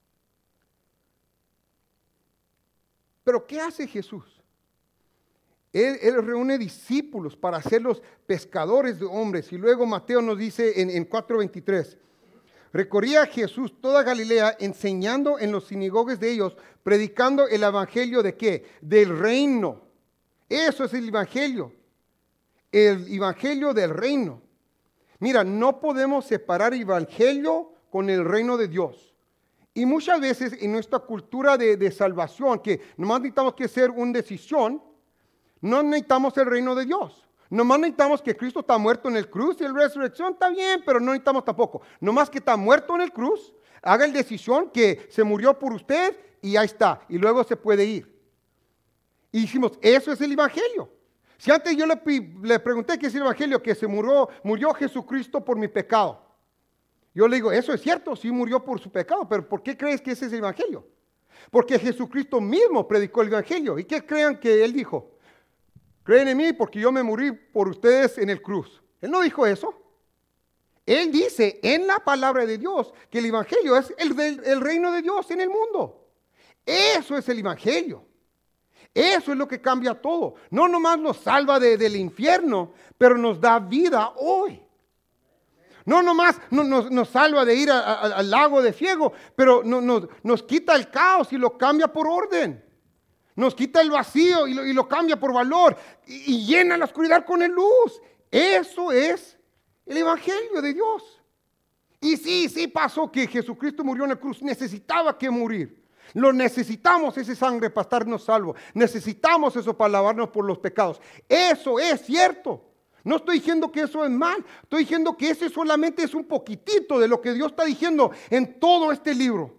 Pero ¿qué hace Jesús? Él, él reúne discípulos para hacerlos pescadores de hombres. Y luego Mateo nos dice en, en cuatro veintitrés, recorría Jesús toda Galilea enseñando en los sinagogas de ellos, predicando el evangelio de ¿qué? Del reino. Eso es el evangelio. el evangelio del reino. Mira, no podemos separar evangelio con el reino de Dios. Y muchas veces en nuestra cultura de, de salvación, que nomás necesitamos que hacer una decisión, no necesitamos el reino de Dios. Nomás necesitamos que Cristo está muerto en el cruz y la resurrección está bien, pero no necesitamos tampoco. Nomás que está muerto en el cruz, haga la decisión que se murió por usted y ya está. Y luego se puede ir. Y dijimos, eso es el evangelio. Si antes yo le, le pregunté qué es el evangelio, que se murió, murió Jesucristo por mi pecado. Yo le digo, eso es cierto, sí murió por su pecado, pero ¿por qué crees que ese es el evangelio? Porque Jesucristo mismo predicó el evangelio. ¿Y qué crean que él dijo? Creen en mí porque yo me morí por ustedes en el cruz. Él no dijo eso. Él dice en la palabra de Dios que el evangelio es el, del, el reino de Dios en el mundo. Eso es el evangelio. Eso es lo que cambia todo. No nomás nos salva de, del infierno, pero nos da vida hoy. No nomás nos, nos, nos salva de ir a, a, al lago de fuego, pero no, nos, nos quita el caos y lo cambia por orden. Nos quita el vacío y lo, y lo cambia por valor. Y, y llena la oscuridad con el luz. Eso es el evangelio de Dios. Y sí, sí pasó que Jesucristo murió en la cruz. Necesitaba que morir. Lo necesitamos ese sangre para estarnos salvos. Necesitamos eso para lavarnos por los pecados. Eso es cierto. No estoy diciendo que eso es mal. Estoy diciendo que ese solamente es un poquitito de lo que Dios está diciendo en todo este libro.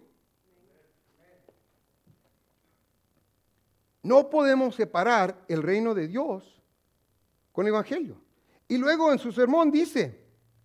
No podemos separar el reino de Dios con el evangelio. Y luego en su sermón dice,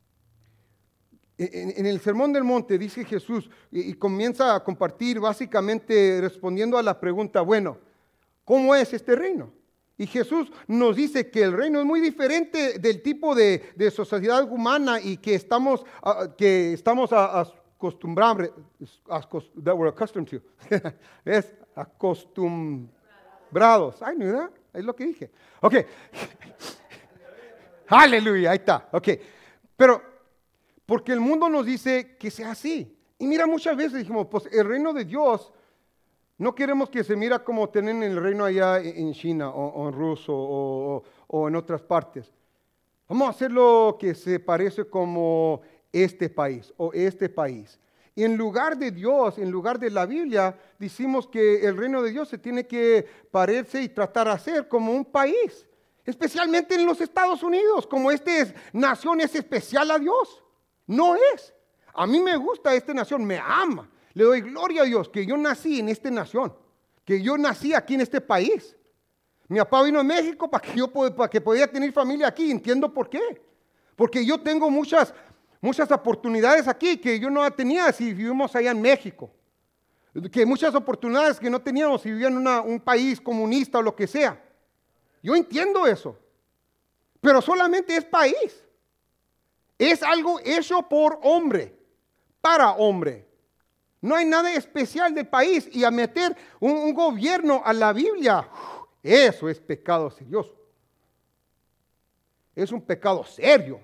en, en el sermón del monte dice Jesús, y, y comienza a compartir básicamente respondiendo a la pregunta, bueno, ¿cómo es este reino? Y Jesús nos dice que el reino es muy diferente del tipo de, de sociedad humana y que estamos, uh, que estamos a, a acostumbrados, that we're accustomed to, es acostumbrados. Ay, ¿no? Es lo que dije. Ok. Aleluya, ahí está. Ok. Pero, porque el mundo nos dice que sea así. Y mira, muchas veces dijimos, pues el reino de Dios, no queremos que se mira como tienen el reino allá en China o, o en Rusia o, o, o en otras partes. Vamos a hacerlo que se parece como este país o este país. Y en lugar de Dios, en lugar de la Biblia, decimos que el reino de Dios se tiene que parecer y tratar de hacer como un país. Especialmente en los Estados Unidos, como esta es, nación es especial a Dios. No es. A mí me gusta esta nación, me ama. Le doy gloria a Dios que yo nací en esta nación, que yo nací aquí en este país. Mi papá vino a México para que yo para que podía tener familia aquí. Entiendo por qué. Porque yo tengo muchas, muchas oportunidades aquí que yo no tenía si vivimos allá en México. Que muchas oportunidades que no teníamos si vivía en una, un país comunista o lo que sea. Yo entiendo eso. Pero solamente es país. Es algo hecho por hombre, para hombre. No hay nada especial del país. Y a meter un, un gobierno a la Biblia, eso es pecado serioso. Es un pecado serio.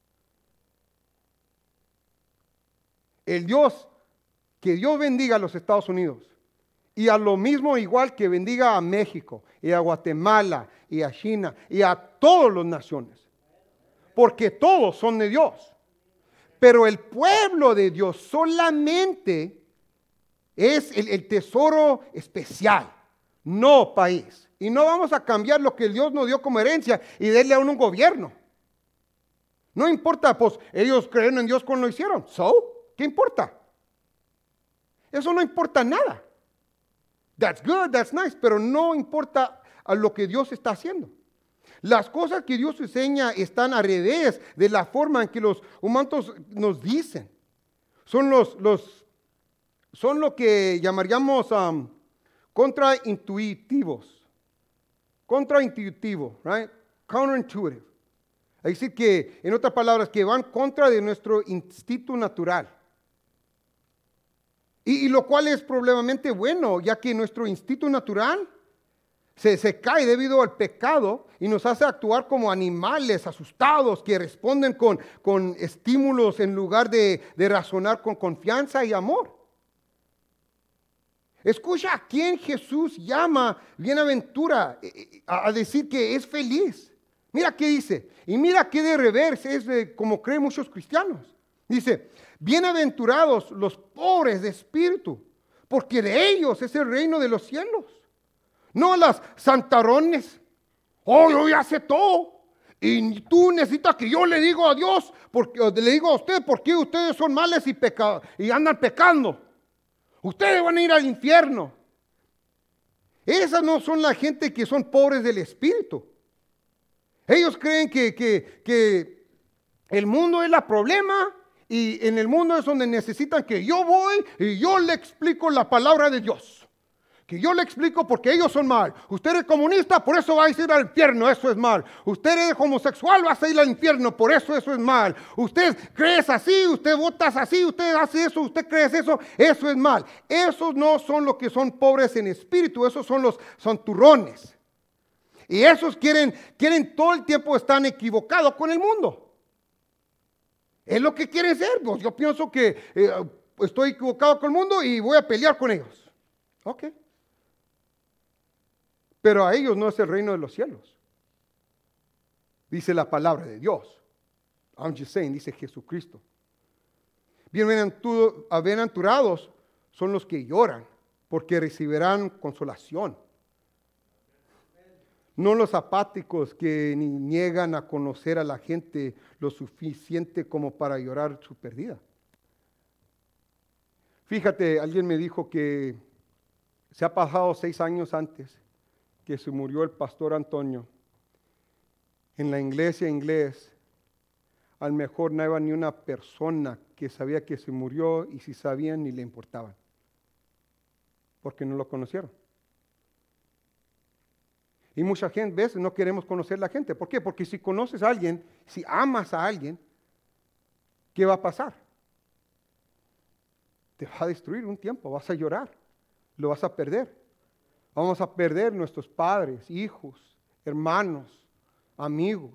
El Dios, que Dios bendiga a los Estados Unidos. Y a lo mismo igual que bendiga a México, y a Guatemala, y a China, y a todas las naciones. Porque todos son de Dios. Pero el pueblo de Dios solamente es el, el tesoro especial, no país. Y no vamos a cambiar lo que Dios nos dio como herencia y darle a uno un gobierno. No importa, pues ellos creen en Dios cuando lo hicieron. ¿So? ¿Qué importa? Eso no importa nada. That's good, that's nice, pero no importa a lo que Dios está haciendo. Las cosas que Dios enseña están al revés de la forma en que los humanos nos dicen. Son los, los son lo que llamaríamos um, contraintuitivos. Contraintuitivo, right? Counterintuitive. Es decir que, en otras palabras, que van contra de nuestro instinto natural. Y, y lo cual es probablemente bueno, ya que nuestro instinto natural se, se cae debido al pecado y nos hace actuar como animales asustados que responden con, con estímulos en lugar de, de razonar con confianza y amor. Escucha a quién Jesús llama bienaventura a decir que es feliz. Mira qué dice, y mira qué de reverse es de como creen muchos cristianos. Dice, bienaventurados los pobres de espíritu, porque de ellos es el reino de los cielos. No las santarones, oh, yo ya sé todo. Y tú necesitas que yo le diga a Dios, porque le digo a usted, porque ustedes son males y, peca, y andan pecando. Ustedes van a ir al infierno. Esas no son la gente que son pobres del espíritu. Ellos creen que, que, que el mundo es el problema y en el mundo es donde necesitan que yo voy y yo le explico la palabra de Dios. Que yo le explico porque ellos son mal. Usted es comunista, por eso va a ir al infierno, eso es mal. Usted es homosexual, va a ir al infierno, por eso eso es mal. Usted cree así, usted vota así, usted hace eso, usted cree eso, eso es mal. Esos no son los que son pobres en espíritu, esos son los santurrones. Y esos quieren, quieren todo el tiempo, están equivocados con el mundo. Es lo que quieren ser. Pues yo pienso que eh, estoy equivocado con el mundo y voy a pelear con ellos. Ok. Pero a ellos no es el reino de los cielos. Dice la palabra de Dios. I'm just saying, dice Jesucristo. Bienaventurados son los que lloran, porque recibirán consolación. No los apáticos que ni niegan a conocer a la gente lo suficiente como para llorar su pérdida. Fíjate, alguien me dijo que se ha pasado seis años antes que se murió el pastor Antonio. En la iglesia inglés, a lo mejor no había ni una persona que sabía que se murió y si sabían ni le importaban, porque no lo conocieron. Y mucha gente, veces no queremos conocer a la gente. ¿Por qué? Porque si conoces a alguien, si amas a alguien, ¿qué va a pasar? Te va a destruir un tiempo, vas a llorar, lo vas a perder. Vamos a perder nuestros padres, hijos, hermanos, amigos.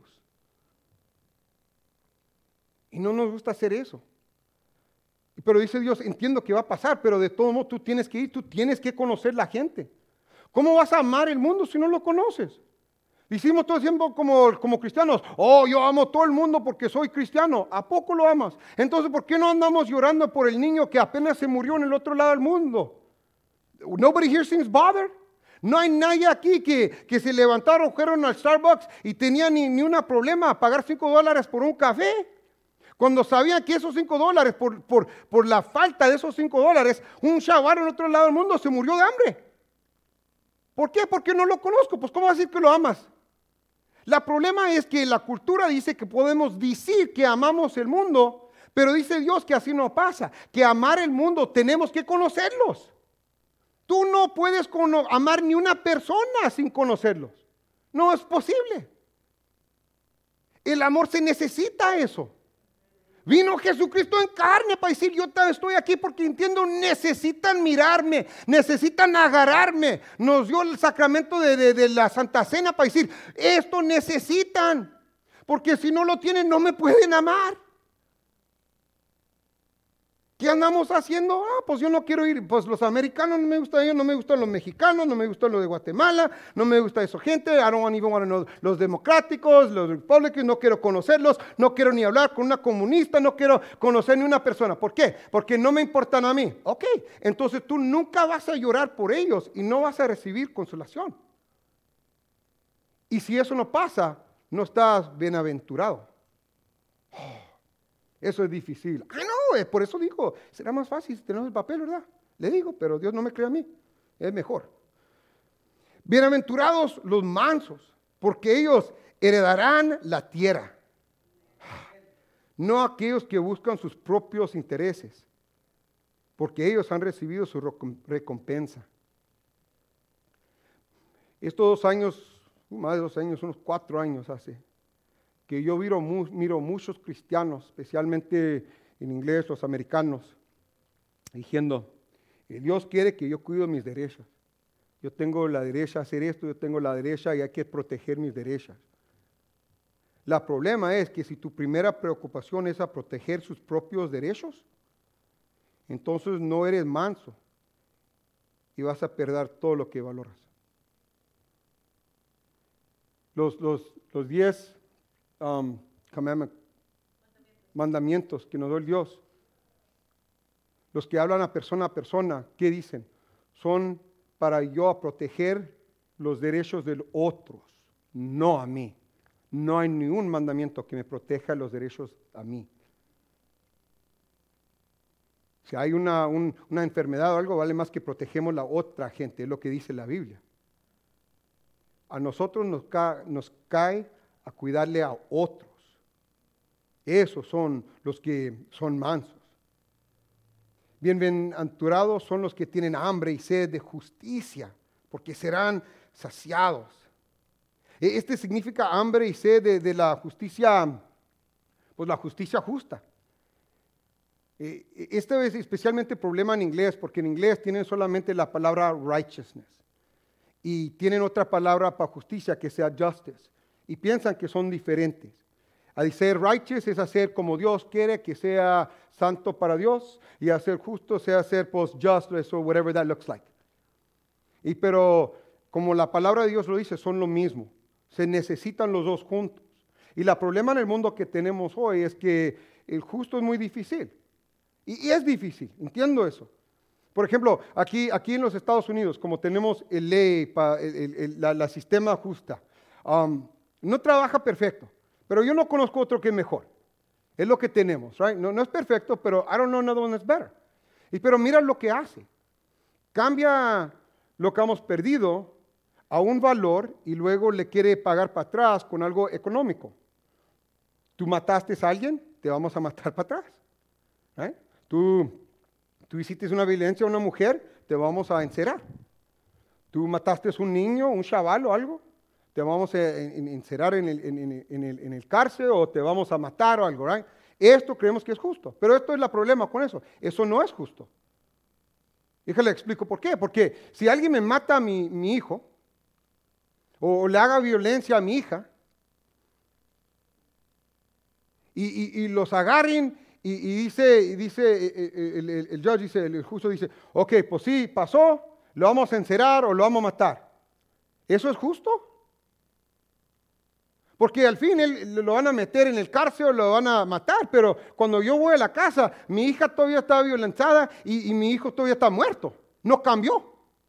Y no nos gusta hacer eso. Pero dice Dios, entiendo que va a pasar, pero de todo modo tú tienes que ir, tú tienes que conocer la gente. ¿Cómo vas a amar el mundo si no lo conoces? Decimos todo el tiempo como, como cristianos, oh, yo amo a todo el mundo porque soy cristiano. ¿A poco lo amas? Entonces, ¿por qué no andamos llorando por el niño que apenas se murió en el otro lado del mundo? Nobody here seems bothered. No hay nadie aquí que, que se levantaron, fueron al Starbucks y tenían ni, ni un problema a pagar cinco dólares por un café. Cuando sabían que esos cinco dólares, por, por, por la falta de esos cinco dólares, un chaval en otro lado del mundo se murió de hambre. ¿Por qué? Porque no lo conozco. Pues ¿cómo vas a decir que lo amas? El problema es que la cultura dice que podemos decir que amamos el mundo, pero dice Dios que así no pasa. Que amar el mundo tenemos que conocerlos. Tú no puedes amar ni una persona sin conocerlos. No es posible. El amor se necesita eso. Vino Jesucristo en carne para decir, yo estoy aquí porque entiendo, necesitan mirarme, necesitan agarrarme. Nos dio el sacramento de, de, de la Santa Cena para decir, esto necesitan, porque si no lo tienen no me pueden amar. ¿Qué andamos haciendo? Ah, pues yo no quiero ir, pues los americanos no me gustan ellos, no me gustan los mexicanos, no me gustan los de Guatemala, no me gusta esa gente, I don't even want to know los democráticos, los republicanos, no quiero conocerlos, no quiero ni hablar con una comunista, no quiero conocer ni una persona. ¿Por qué? Porque no me importan a mí. Ok, entonces tú nunca vas a llorar por ellos y no vas a recibir consolación. Y si eso no pasa, no estás bienaventurado. Oh. Eso es difícil. Ah, no, por eso digo, será más fácil si tenemos el papel, ¿verdad? Le digo, pero Dios no me cree a mí. Es mejor. Bienaventurados los mansos, porque ellos heredarán la tierra. No aquellos que buscan sus propios intereses, porque ellos han recibido su recompensa. Estos dos años, más de dos años, unos cuatro años hace, que yo miro, miro muchos cristianos, especialmente en inglés, los americanos, diciendo, Dios quiere que yo cuide mis derechos. Yo tengo la derecha a hacer esto, yo tengo la derecha y hay que proteger mis derechos. El problema es que si tu primera preocupación es a proteger sus propios derechos, entonces no eres manso y vas a perder todo lo que valoras. los, los, los diez um, commandments, mandamientos que nos dio el Dios, los que hablan a persona a persona, ¿qué dicen? Son para yo proteger los derechos de los otros, no a mí. No hay ningún mandamiento que me proteja los derechos a mí. Si hay una, un, una enfermedad o algo, vale más que protegemos la otra gente, es lo que dice la Biblia. A nosotros nos, ca, nos cae a cuidarle a otros. Esos son los que son mansos. Bienaventurados son los que tienen hambre y sed de justicia, porque serán saciados. Este significa hambre y sed de, de la justicia, pues la justicia justa. Este es especialmente problema en inglés, porque en inglés tienen solamente la palabra righteousness y tienen otra palabra para justicia que sea justice y piensan que son diferentes. A ser righteous es hacer como Dios quiere, que sea santo para Dios, y hacer justo sea hacer pues justice o whatever that looks like. Y pero como la palabra de Dios lo dice, son lo mismo. Se necesitan los dos juntos. Y el problema en el mundo que tenemos hoy es que el justo es muy difícil. Y, y es difícil, entiendo eso. Por ejemplo, aquí, aquí en los Estados Unidos, como tenemos el ley, pa, el, el, el, la, la sistema justa, um, no trabaja perfecto. Pero yo no conozco otro que es mejor. Es lo que tenemos, right? No, no es perfecto, pero I don't know another one that's better. Y pero mira lo que hace. Cambia lo que hemos perdido a un valor y luego le quiere pagar para atrás con algo económico. Tú mataste a alguien, te vamos a matar para atrás. Right? Tú, tú hiciste una violencia a una mujer, te vamos a encerrar. Tú mataste a un niño, un chaval o algo, te vamos a encerrar en el, en, en, en, el, en el cárcel o te vamos a matar o algo. Right? Esto creemos que es justo, pero esto es el problema con eso. Eso no es justo. Déjale explico por qué. Porque si alguien me mata a mi, mi hijo o le haga violencia a mi hija y, y, y los agarren y, y dice, y dice el, el, el judge, dice, el justo dice, ok, pues sí, pasó, lo vamos a encerrar o lo vamos a matar. ¿Eso es justo? Porque al fin él, lo van a meter en el cárcel o lo van a matar, pero cuando yo voy a la casa, mi hija todavía está violentada y, y mi hijo todavía está muerto. No cambió.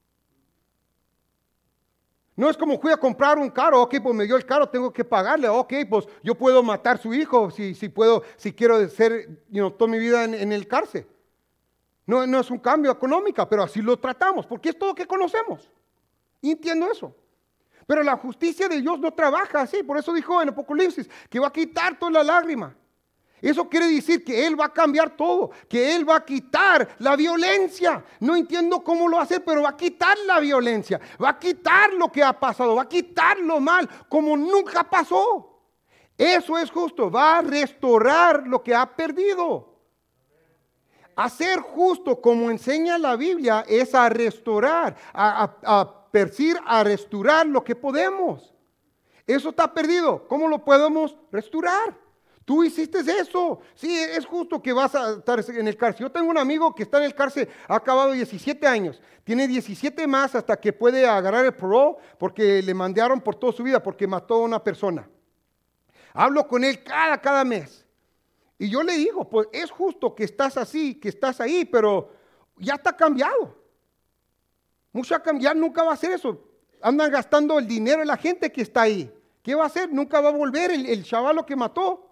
No es como fui a comprar un carro, ok, pues me dio el carro, tengo que pagarle, ok, pues yo puedo matar a su hijo si, si puedo, si quiero ser, you know, toda mi vida en, en el cárcel. No, no es un cambio económico, pero así lo tratamos, porque es todo lo que conocemos. Y entiendo eso. Pero la justicia de Dios no trabaja así. Por eso dijo en Apocalipsis que va a quitar toda la lágrima. Eso quiere decir que Él va a cambiar todo. Que Él va a quitar la violencia. No entiendo cómo lo va a hacer, pero va a quitar la violencia. Va a quitar lo que ha pasado. Va a quitar lo mal como nunca pasó. Eso es justo. Va a restaurar lo que ha perdido. Hacer justo, como enseña la Biblia, es a restaurar, a, a, a persir a restaurar lo que podemos. Eso está perdido. ¿Cómo lo podemos restaurar? Tú hiciste eso. Sí, es justo que vas a estar en el cárcel. Yo tengo un amigo que está en el cárcel, ha acabado diecisiete años. Tiene diecisiete más hasta que puede agarrar el parole porque le mandaron por toda su vida porque mató a una persona. Hablo con él cada, cada mes. Y yo le digo, pues es justo que estás así, que estás ahí, pero ya está cambiado. Mucha cambiar nunca va a hacer eso. Andan gastando el dinero de la gente que está ahí. ¿Qué va a hacer? Nunca va a volver el, el chavalo que mató.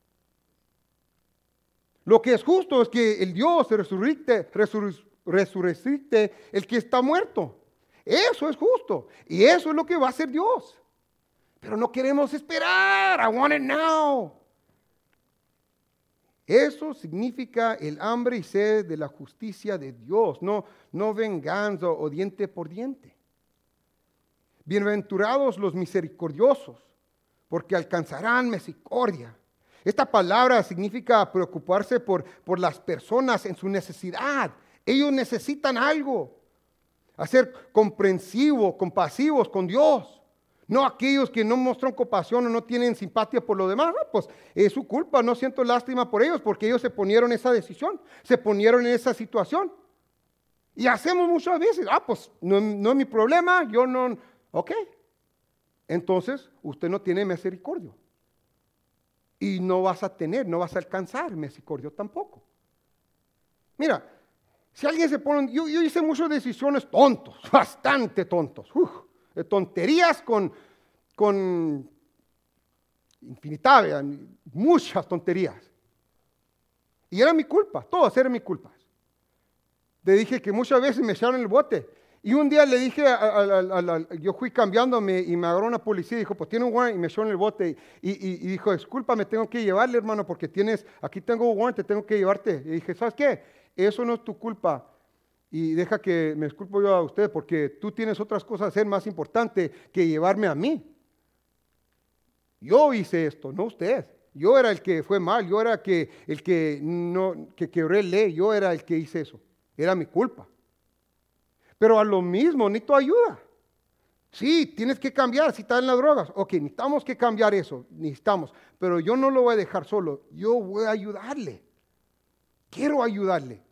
Lo que es justo es que el Dios resucite, resur, resucite el que está muerto. Eso es justo. Y eso es lo que va a hacer Dios. Pero no queremos esperar. I want it now. Eso significa el hambre y sed de la justicia de Dios, no, no venganza o diente por diente. Bienaventurados los misericordiosos, porque alcanzarán misericordia. Esta palabra significa preocuparse por, por las personas en su necesidad. Ellos necesitan algo. Hacer comprensivos, compasivos con Dios. No aquellos que no muestran compasión o no tienen simpatía por lo demás, pues es su culpa, no siento lástima por ellos porque ellos se ponieron en esa decisión, se ponieron en esa situación. Y hacemos muchas veces, ah, pues no, no es mi problema, yo no, ok. entonces usted no tiene misericordia. Y no vas a tener, no vas a alcanzar misericordia tampoco. Mira, si alguien se pone, yo, yo hice muchas decisiones tontos, bastante tontos, uf, de tonterías con, con infinidad, muchas tonterías. Y era mi culpa, todas eran mi culpa. Le dije que muchas veces me echaron el bote. Y un día le dije, a, a, a, a, a, yo fui cambiándome y me agarró una policía y dijo, pues tiene un warrant, y me echó en el bote. Y, y, y dijo, discúlpame, tengo que llevarle, hermano, porque tienes, aquí tengo un warrant, te tengo que llevarte. Y dije, ¿sabes qué? Eso no es tu culpa. Y deja que me disculpo yo a usted, porque tú tienes otras cosas a hacer más importantes que llevarme a mí. Yo hice esto, no usted. Yo era el que fue mal, yo era el que, el que, no, que quebré ley, yo era el que hice eso. Era mi culpa. Pero a lo mismo, necesito ayuda. Sí, tienes que cambiar si estás en las drogas. Ok, necesitamos que cambiar eso, necesitamos. Pero yo no lo voy a dejar solo, yo voy a ayudarle. Quiero ayudarle.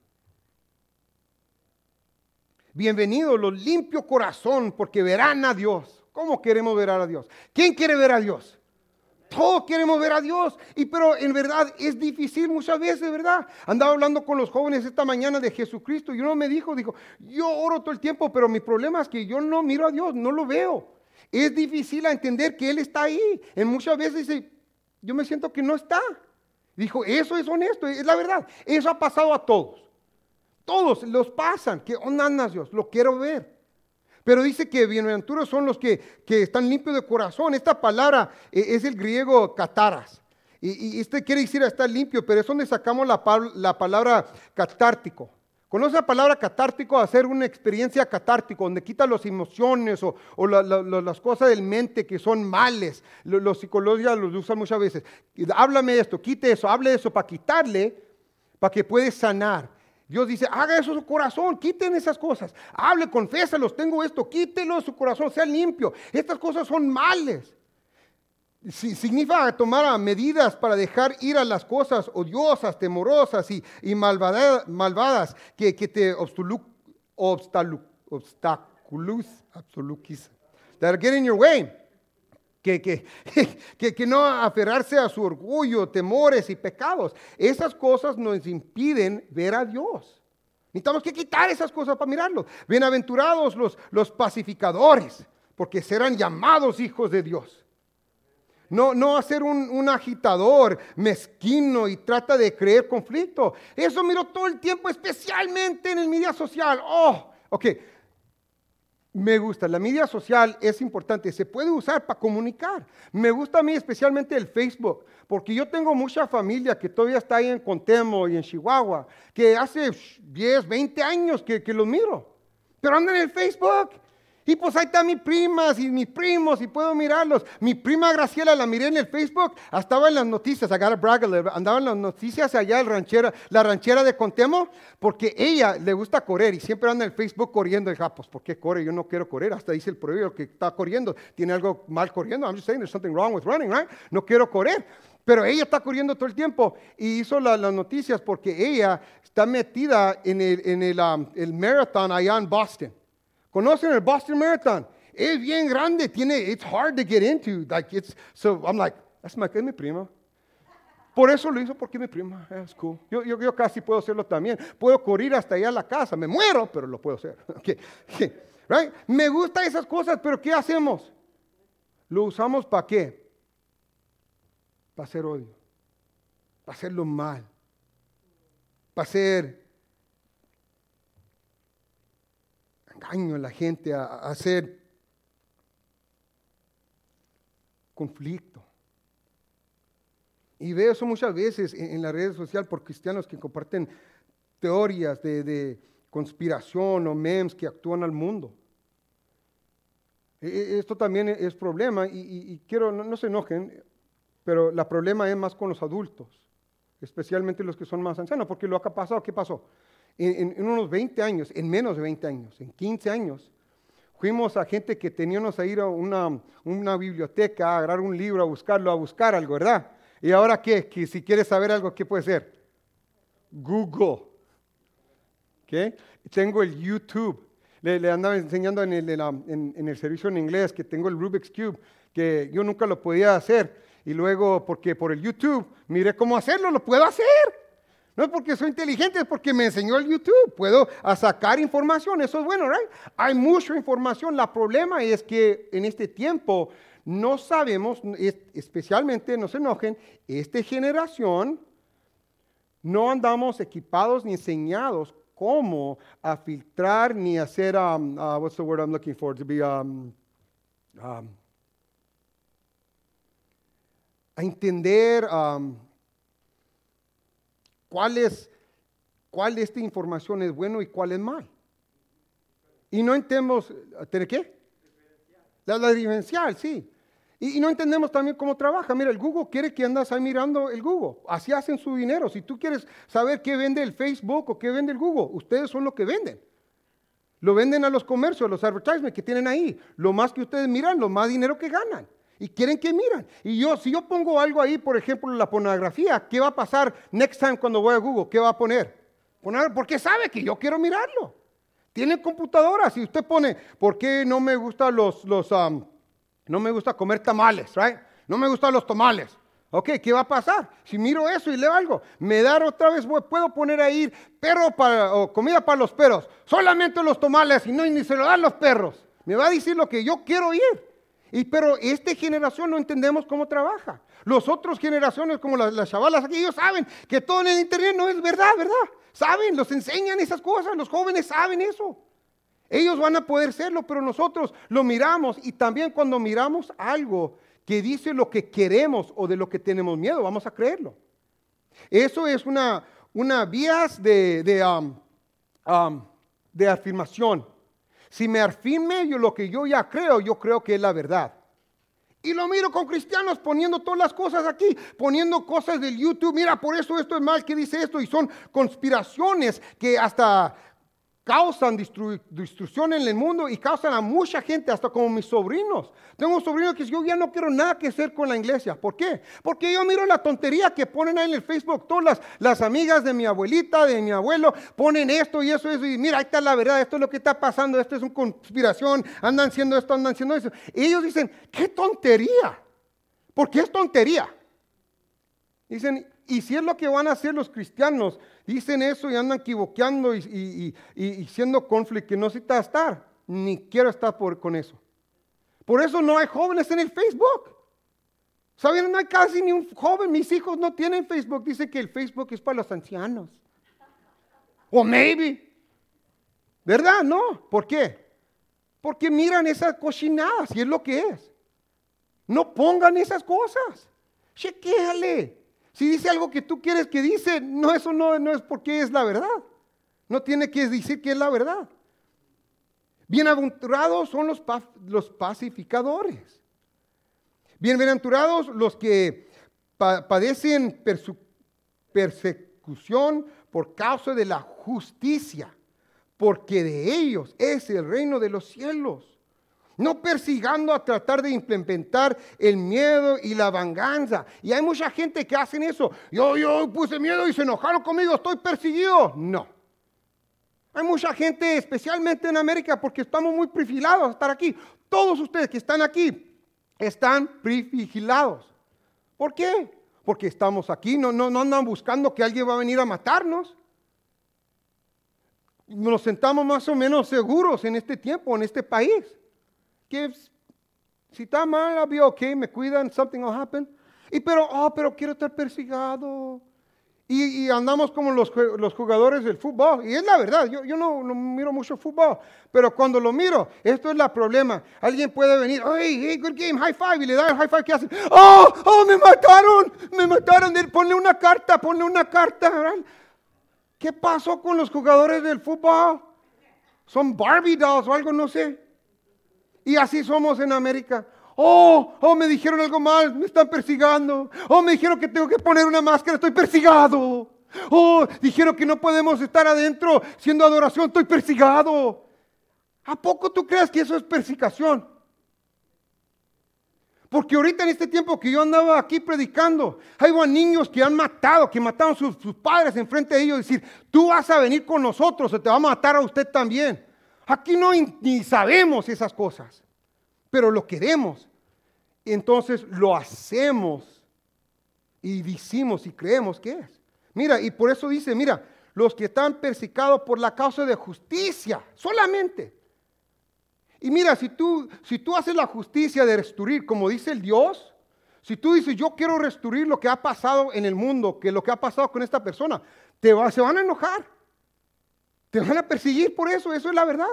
Bienvenidos los limpio corazón, porque verán a Dios. ¿Cómo queremos ver a Dios? ¿Quién quiere ver a Dios? Todos queremos ver a Dios, y pero en verdad es difícil muchas veces, ¿verdad? Andaba hablando con los jóvenes esta mañana de Jesucristo y uno me dijo, dijo, yo oro todo el tiempo, pero mi problema es que yo no miro a Dios, no lo veo. Es difícil a entender que Él está ahí. En muchas veces dice, yo me siento que no está. Dijo, eso es honesto, es la verdad. Eso ha pasado a todos. Todos los pasan. ¿Qué onda andas, Dios? Lo quiero ver. Pero dice que bienaventurados son los que, que están limpios de corazón. Esta palabra eh, es el griego kataras. Y, y este quiere decir estar limpio, pero es donde sacamos la, la palabra catártico. ¿Conoce la palabra catártico? Hacer una experiencia catártico, donde quita las emociones o, o la, la, la, las cosas del mente que son males. Los, los psicólogos los usan muchas veces. Háblame de esto, quite eso, hable de eso para quitarle, para que puedas sanar. Dios dice, haga eso en su corazón, quiten esas cosas, hable, confésalos, tengo esto, quítelo de su corazón, sea limpio. Estas cosas son males. Si, significa tomar medidas para dejar ir a las cosas odiosas, temorosas y, y malvada, malvadas que, que te obstulu, obstalu, obstaculus, absoluquis, that get in your way. Que, que, que, que no aferrarse a su orgullo, temores y pecados. Esas cosas nos impiden ver a Dios. Necesitamos que quitar esas cosas para mirarlos. Bienaventurados los, los pacificadores, porque serán llamados hijos de Dios. No, no hacer un, un agitador mezquino y trata de crear conflicto. Eso miro todo el tiempo, especialmente en el media social. Oh, ok. Me gusta, la media social es importante, se puede usar para comunicar. Me gusta a mí especialmente el Facebook, porque yo tengo mucha familia que todavía está ahí en Contemo y en Chihuahua, que hace diez, veinte años que, que los miro, pero andan en el Facebook. Y pues ahí están mis primas y mis primos y puedo mirarlos. Mi prima Graciela la miré en el Facebook, estaba en las noticias, I gotta brag a little, andaba en las noticias allá en ranchera, la ranchera de Contemo, porque ella le gusta correr y siempre anda en el Facebook corriendo. Y dije, ah, pues ¿por qué corre? Yo no quiero correr, hasta dice el proverbio que está corriendo, tiene algo mal corriendo. I'm just saying there's something wrong with running, right? No quiero correr. Pero ella está corriendo todo el tiempo y hizo la, las noticias porque ella está metida en el, en el, um, el marathon allá en Boston. ¿Conocen el Boston Marathon? Es bien grande, tiene, it's hard to get into. Like it's, so I'm like, that's my, es mi prima. Por eso lo hizo, porque es mi prima. Es cool. Yo, yo, yo casi puedo hacerlo también. Puedo correr hasta allá a la casa. Me muero, pero lo puedo hacer. Okay. Right? Me gustan esas cosas, pero ¿qué hacemos? ¿Lo usamos para qué? Para hacer odio. Para hacerlo mal. Para hacer engaño a la gente, a, a hacer conflicto. Y veo eso muchas veces en, en las redes sociales por cristianos que comparten teorías de, de conspiración o memes que actúan al mundo. E, esto también es problema y, y, y quiero, no, no se enojen, pero el problema es más con los adultos, especialmente los que son más ancianos, porque lo que ha pasado, ¿qué pasó? En, en unos veinte años, en menos de veinte años, en quince años, fuimos a gente que teníamos a ir a una, una biblioteca, a agarrar un libro, a buscarlo, a buscar algo, ¿verdad? ¿Y ahora qué? Que si quieres saber algo, ¿qué puede ser? Google. ¿Okay? Tengo el YouTube. Le, le andaba enseñando en el, en, en el servicio en inglés que tengo el Rubik's Cube. que yo nunca lo podía hacer. Y luego, porque por el YouTube, miré cómo hacerlo, lo puedo hacer. No es porque soy inteligente, es porque me enseñó el YouTube. Puedo a sacar información, eso es bueno, ¿right? Hay mucha información. El problema es que en este tiempo no sabemos, especialmente, no se enojen, esta generación no andamos equipados ni enseñados cómo a filtrar ni hacer, um, uh, what's the word I'm looking for, to be, um, um, a entender um, cuál es, cuál de esta información es bueno y cuál es mal. Y no entendemos, ¿tener qué? La, la diferencial, sí. Y, y no entendemos también cómo trabaja. Mira, el Google quiere que andas ahí mirando el Google. Así hacen su dinero. Si tú quieres saber qué vende el Facebook o qué vende el Google, ustedes son lo que venden. Lo venden a los comercios, los advertisements que tienen ahí. Lo más que ustedes miran, lo más dinero que ganan. Y quieren que miran. Y yo, si yo pongo algo ahí, por ejemplo, la pornografía, ¿qué va a pasar next time cuando voy a Google? ¿Qué va a poner? Poner porque sabe que yo quiero mirarlo. Tienen computadoras. Si usted pone, ¿por qué no me gustan los, los um, no me gusta comer tamales, right? No me gustan los tamales. Ok, ¿qué va a pasar? Si miro eso y leo algo, me da otra vez, puedo poner ahí perro para, o comida para los perros. Solamente los tamales y no ni se lo dan los perros. Me va a decir lo que yo quiero oír. Y, pero esta generación no entendemos cómo trabaja. Las otras generaciones, como las, las chavalas aquí, ellos saben que todo en el internet no es verdad, ¿verdad? Saben, los enseñan esas cosas, los jóvenes saben eso. Ellos van a poder serlo, pero nosotros lo miramos y también cuando miramos algo que dice lo que queremos o de lo que tenemos miedo, vamos a creerlo. Eso es una, una vías de, de, um, um, de afirmación. Si me afirme yo lo que yo ya creo, yo creo que es la verdad. Y lo miro con cristianos poniendo todas las cosas aquí, poniendo cosas del YouTube. Mira, por eso esto es mal, que dice esto. Y son conspiraciones que hasta causan destru- destrucción en el mundo y causan a mucha gente, hasta como mis sobrinos. Tengo un sobrino que yo ya no quiero nada que hacer con la iglesia. ¿Por qué? Porque yo miro la tontería que ponen ahí en el Facebook. Todas las, las amigas de mi abuelita, de mi abuelo, ponen esto y eso, eso. Y mira, ahí está la verdad, esto es lo que está pasando, esto es una conspiración, andan haciendo esto, andan haciendo eso. Y ellos dicen, ¡qué tontería! ¿Por qué es tontería? Dicen, y si es lo que van a hacer los cristianos, dicen eso y andan equivocando y, y, y, y siendo conflicto que no necesita estar, ni quiero estar por, con eso. Por eso no hay jóvenes en el Facebook. ¿Saben? No hay casi ni un joven, mis hijos no tienen Facebook, dice que el Facebook es para los ancianos. O maybe. ¿Verdad? No. ¿Por qué? Porque miran esas cochinadas y es lo que es. No pongan esas cosas. Chequéale. Si dice algo que tú quieres que dice, no, eso no, no es porque es la verdad. No tiene que decir que es la verdad. Bienaventurados son los, pa- los pacificadores. Bienaventurados los que pa- padecen persu- persecución por causa de la justicia, porque de ellos es el reino de los cielos. No persigando a tratar de implementar el miedo y la venganza. Y hay mucha gente que hacen eso. Yo, yo puse miedo y se enojaron conmigo, estoy perseguido. No. Hay mucha gente, especialmente en América, porque estamos muy privilegiados a estar aquí. Todos ustedes que están aquí están privilegiados. ¿Por qué? Porque estamos aquí, no, no, no andan buscando que alguien va a venir a matarnos. Nos sentamos más o menos seguros en este tiempo, en este país. Que si está mal, I'll be okay, me cuidan, something will happen. Y pero, oh, pero quiero estar perseguido. Y, y andamos como los, los jugadores del fútbol. Y es la verdad, yo, yo no, no miro mucho fútbol. Pero cuando lo miro, esto es el problema. Alguien puede venir, hey, hey, good game, high five. Y le da el high five, ¿qué hacen? Oh, oh, me mataron, me mataron. Ponle una carta, ponle una carta. ¿Verdad? ¿Qué pasó con los jugadores del fútbol? Son Barbie dolls o algo, no sé. Y así somos en América. Oh, oh, me dijeron algo mal, me están persiguiendo. Oh, me dijeron que tengo que poner una máscara, estoy persigado. Oh, dijeron que no podemos estar adentro siendo adoración, estoy persigado. ¿A poco tú crees que eso es persecución? Porque ahorita en este tiempo que yo andaba aquí predicando, hay niños que han matado, que mataron a sus, sus padres enfrente de ellos, decir, tú vas a venir con nosotros, o te va a matar a usted también. Aquí no ni sabemos esas cosas, pero lo queremos. entonces lo hacemos y decimos y creemos que es. Mira, y por eso dice, mira, los que están perseguidos por la causa de justicia, solamente. Y mira, si tú, si tú haces la justicia de restituir, como dice el Dios, si tú dices, yo quiero restituir lo que ha pasado en el mundo, que lo que ha pasado con esta persona, te va, se van a enojar. Te van a perseguir por eso, eso es la verdad.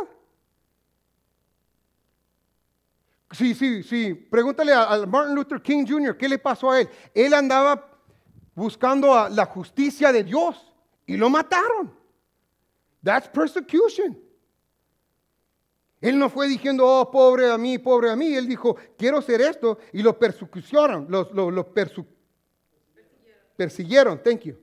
Sí, sí, sí. Pregúntale a, a Martin Luther King junior, ¿qué le pasó a él? Él andaba buscando a la justicia de Dios y lo mataron. That's persecution. Él no fue diciendo, oh, pobre a mí, pobre a mí. Él dijo, quiero hacer esto, y lo persiguieron, lo, lo, lo persu persiguieron. persiguieron, thank you.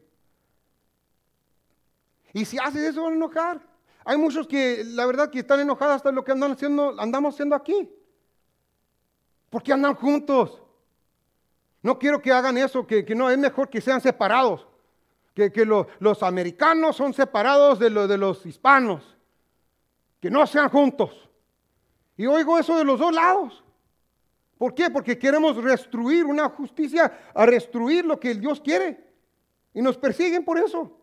Y si haces eso van a enojar. Hay muchos que la verdad que están enojados hasta lo que andan haciendo, andamos haciendo aquí. ¿Por qué andan juntos? No quiero que hagan eso, que, que no, es mejor que sean separados. Que, que lo, los americanos son separados de, lo, de los hispanos. Que no sean juntos. Y oigo eso de los dos lados. ¿Por qué? Porque queremos restituir una justicia, a restituir lo que el Dios quiere. Y nos persiguen por eso.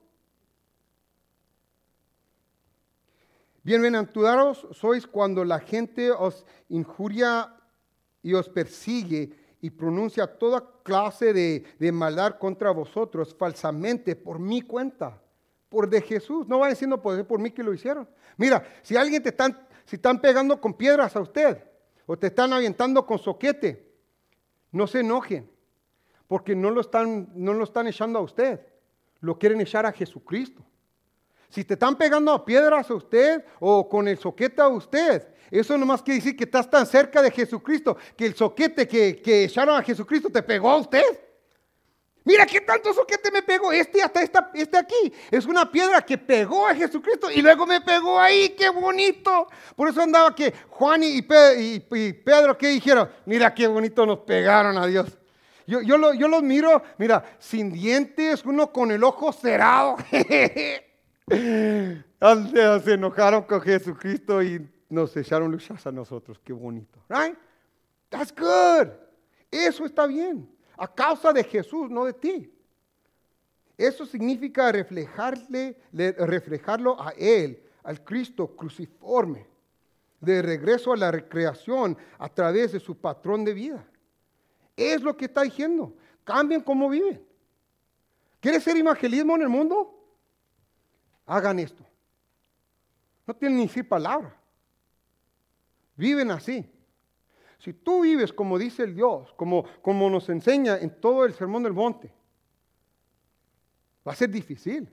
Bienaventurados sois cuando la gente os injuria y os persigue y pronuncia toda clase de, de maldad contra vosotros falsamente por mi cuenta, por de Jesús. No va diciendo por, por mí que lo hicieron. Mira, si alguien te están, si están pegando con piedras a usted o te están aventando con soquete, no se enojen, porque no lo están, no lo están echando a usted, lo quieren echar a Jesucristo. Si te están pegando a piedras a usted o con el soquete a usted, eso nomás quiere decir que estás tan cerca de Jesucristo que el soquete que, que echaron a Jesucristo te pegó a usted. Mira qué tanto soquete me pegó. Este hasta esta, este aquí es una piedra que pegó a Jesucristo y luego me pegó ahí. ¡Qué bonito! Por eso andaba que Juan y, Pedro, y, y Pedro, ¿qué dijeron? Mira qué bonito nos pegaron a Dios. Yo, yo, lo, yo los miro, mira, sin dientes, uno con el ojo cerrado. Se enojaron con Jesucristo y nos echaron luchas a nosotros. Qué bonito. Right? That's good. Eso está bien. A causa de Jesús, no de ti. Eso significa reflejarle, reflejarlo a Él, al Cristo cruciforme, de regreso a la recreación a través de su patrón de vida. Es lo que está diciendo. Cambien cómo viven. ¿Quieres ser evangelismo en el mundo? Hagan esto. No tienen ni decir palabra. Viven así. Si tú vives como dice el Dios, como, como nos enseña en todo el Sermón del Monte, va a ser difícil.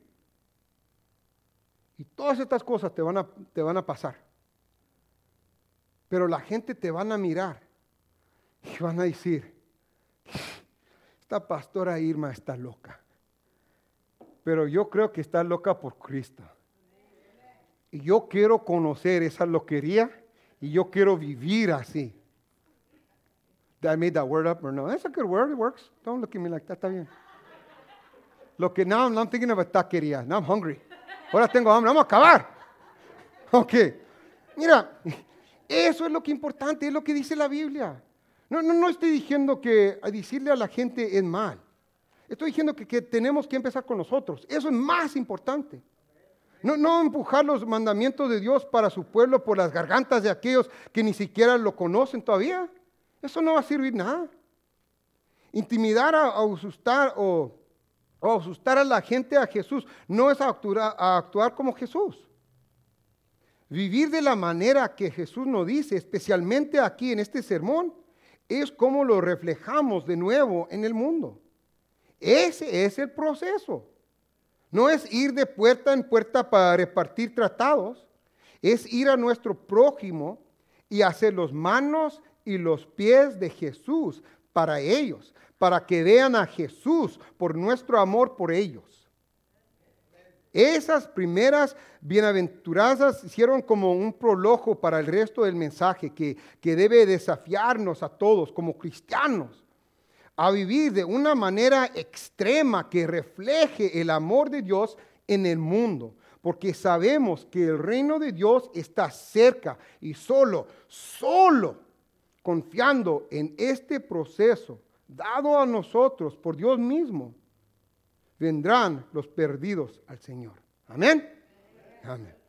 Y todas estas cosas te van a, te van a pasar. Pero la gente te van a mirar y van a decir, esta pastora Irma está loca. Pero yo creo que está loca por Cristo. Y yo quiero conocer esa loquería y yo quiero vivir así. Did I made that word up or no? That's a good word. It works. Don't look at me like that. Está bien. Lo que now I'm thinking of a taquería. Now I'm hungry. Ahora tengo hambre. Vamos a acabar. Ok. Mira, eso es lo que es importante. Es lo que dice la Biblia. No, no, no estoy diciendo que decirle a la gente es mal. Estoy diciendo que, que tenemos que empezar con nosotros. Eso es más importante. No, no empujar los mandamientos de Dios para su pueblo por las gargantas de aquellos que ni siquiera lo conocen todavía. Eso no va a servir nada. Intimidar a, a asustar o, o asustar a la gente a Jesús no es actuar, a actuar como Jesús. Vivir de la manera que Jesús nos dice, especialmente aquí en este sermón, es como lo reflejamos de nuevo en el mundo. Ese es el proceso. No es ir de puerta en puerta para repartir tratados, es ir a nuestro prójimo y hacer las manos y los pies de Jesús para ellos, para que vean a Jesús por nuestro amor por ellos. Esas primeras bienaventuradas hicieron como un prólogo para el resto del mensaje que, que debe desafiarnos a todos como cristianos a vivir de una manera extrema que refleje el amor de Dios en el mundo, porque sabemos que el reino de Dios está cerca y solo, solo confiando en este proceso dado a nosotros por Dios mismo, vendrán los perdidos al Señor. Amén. Amén.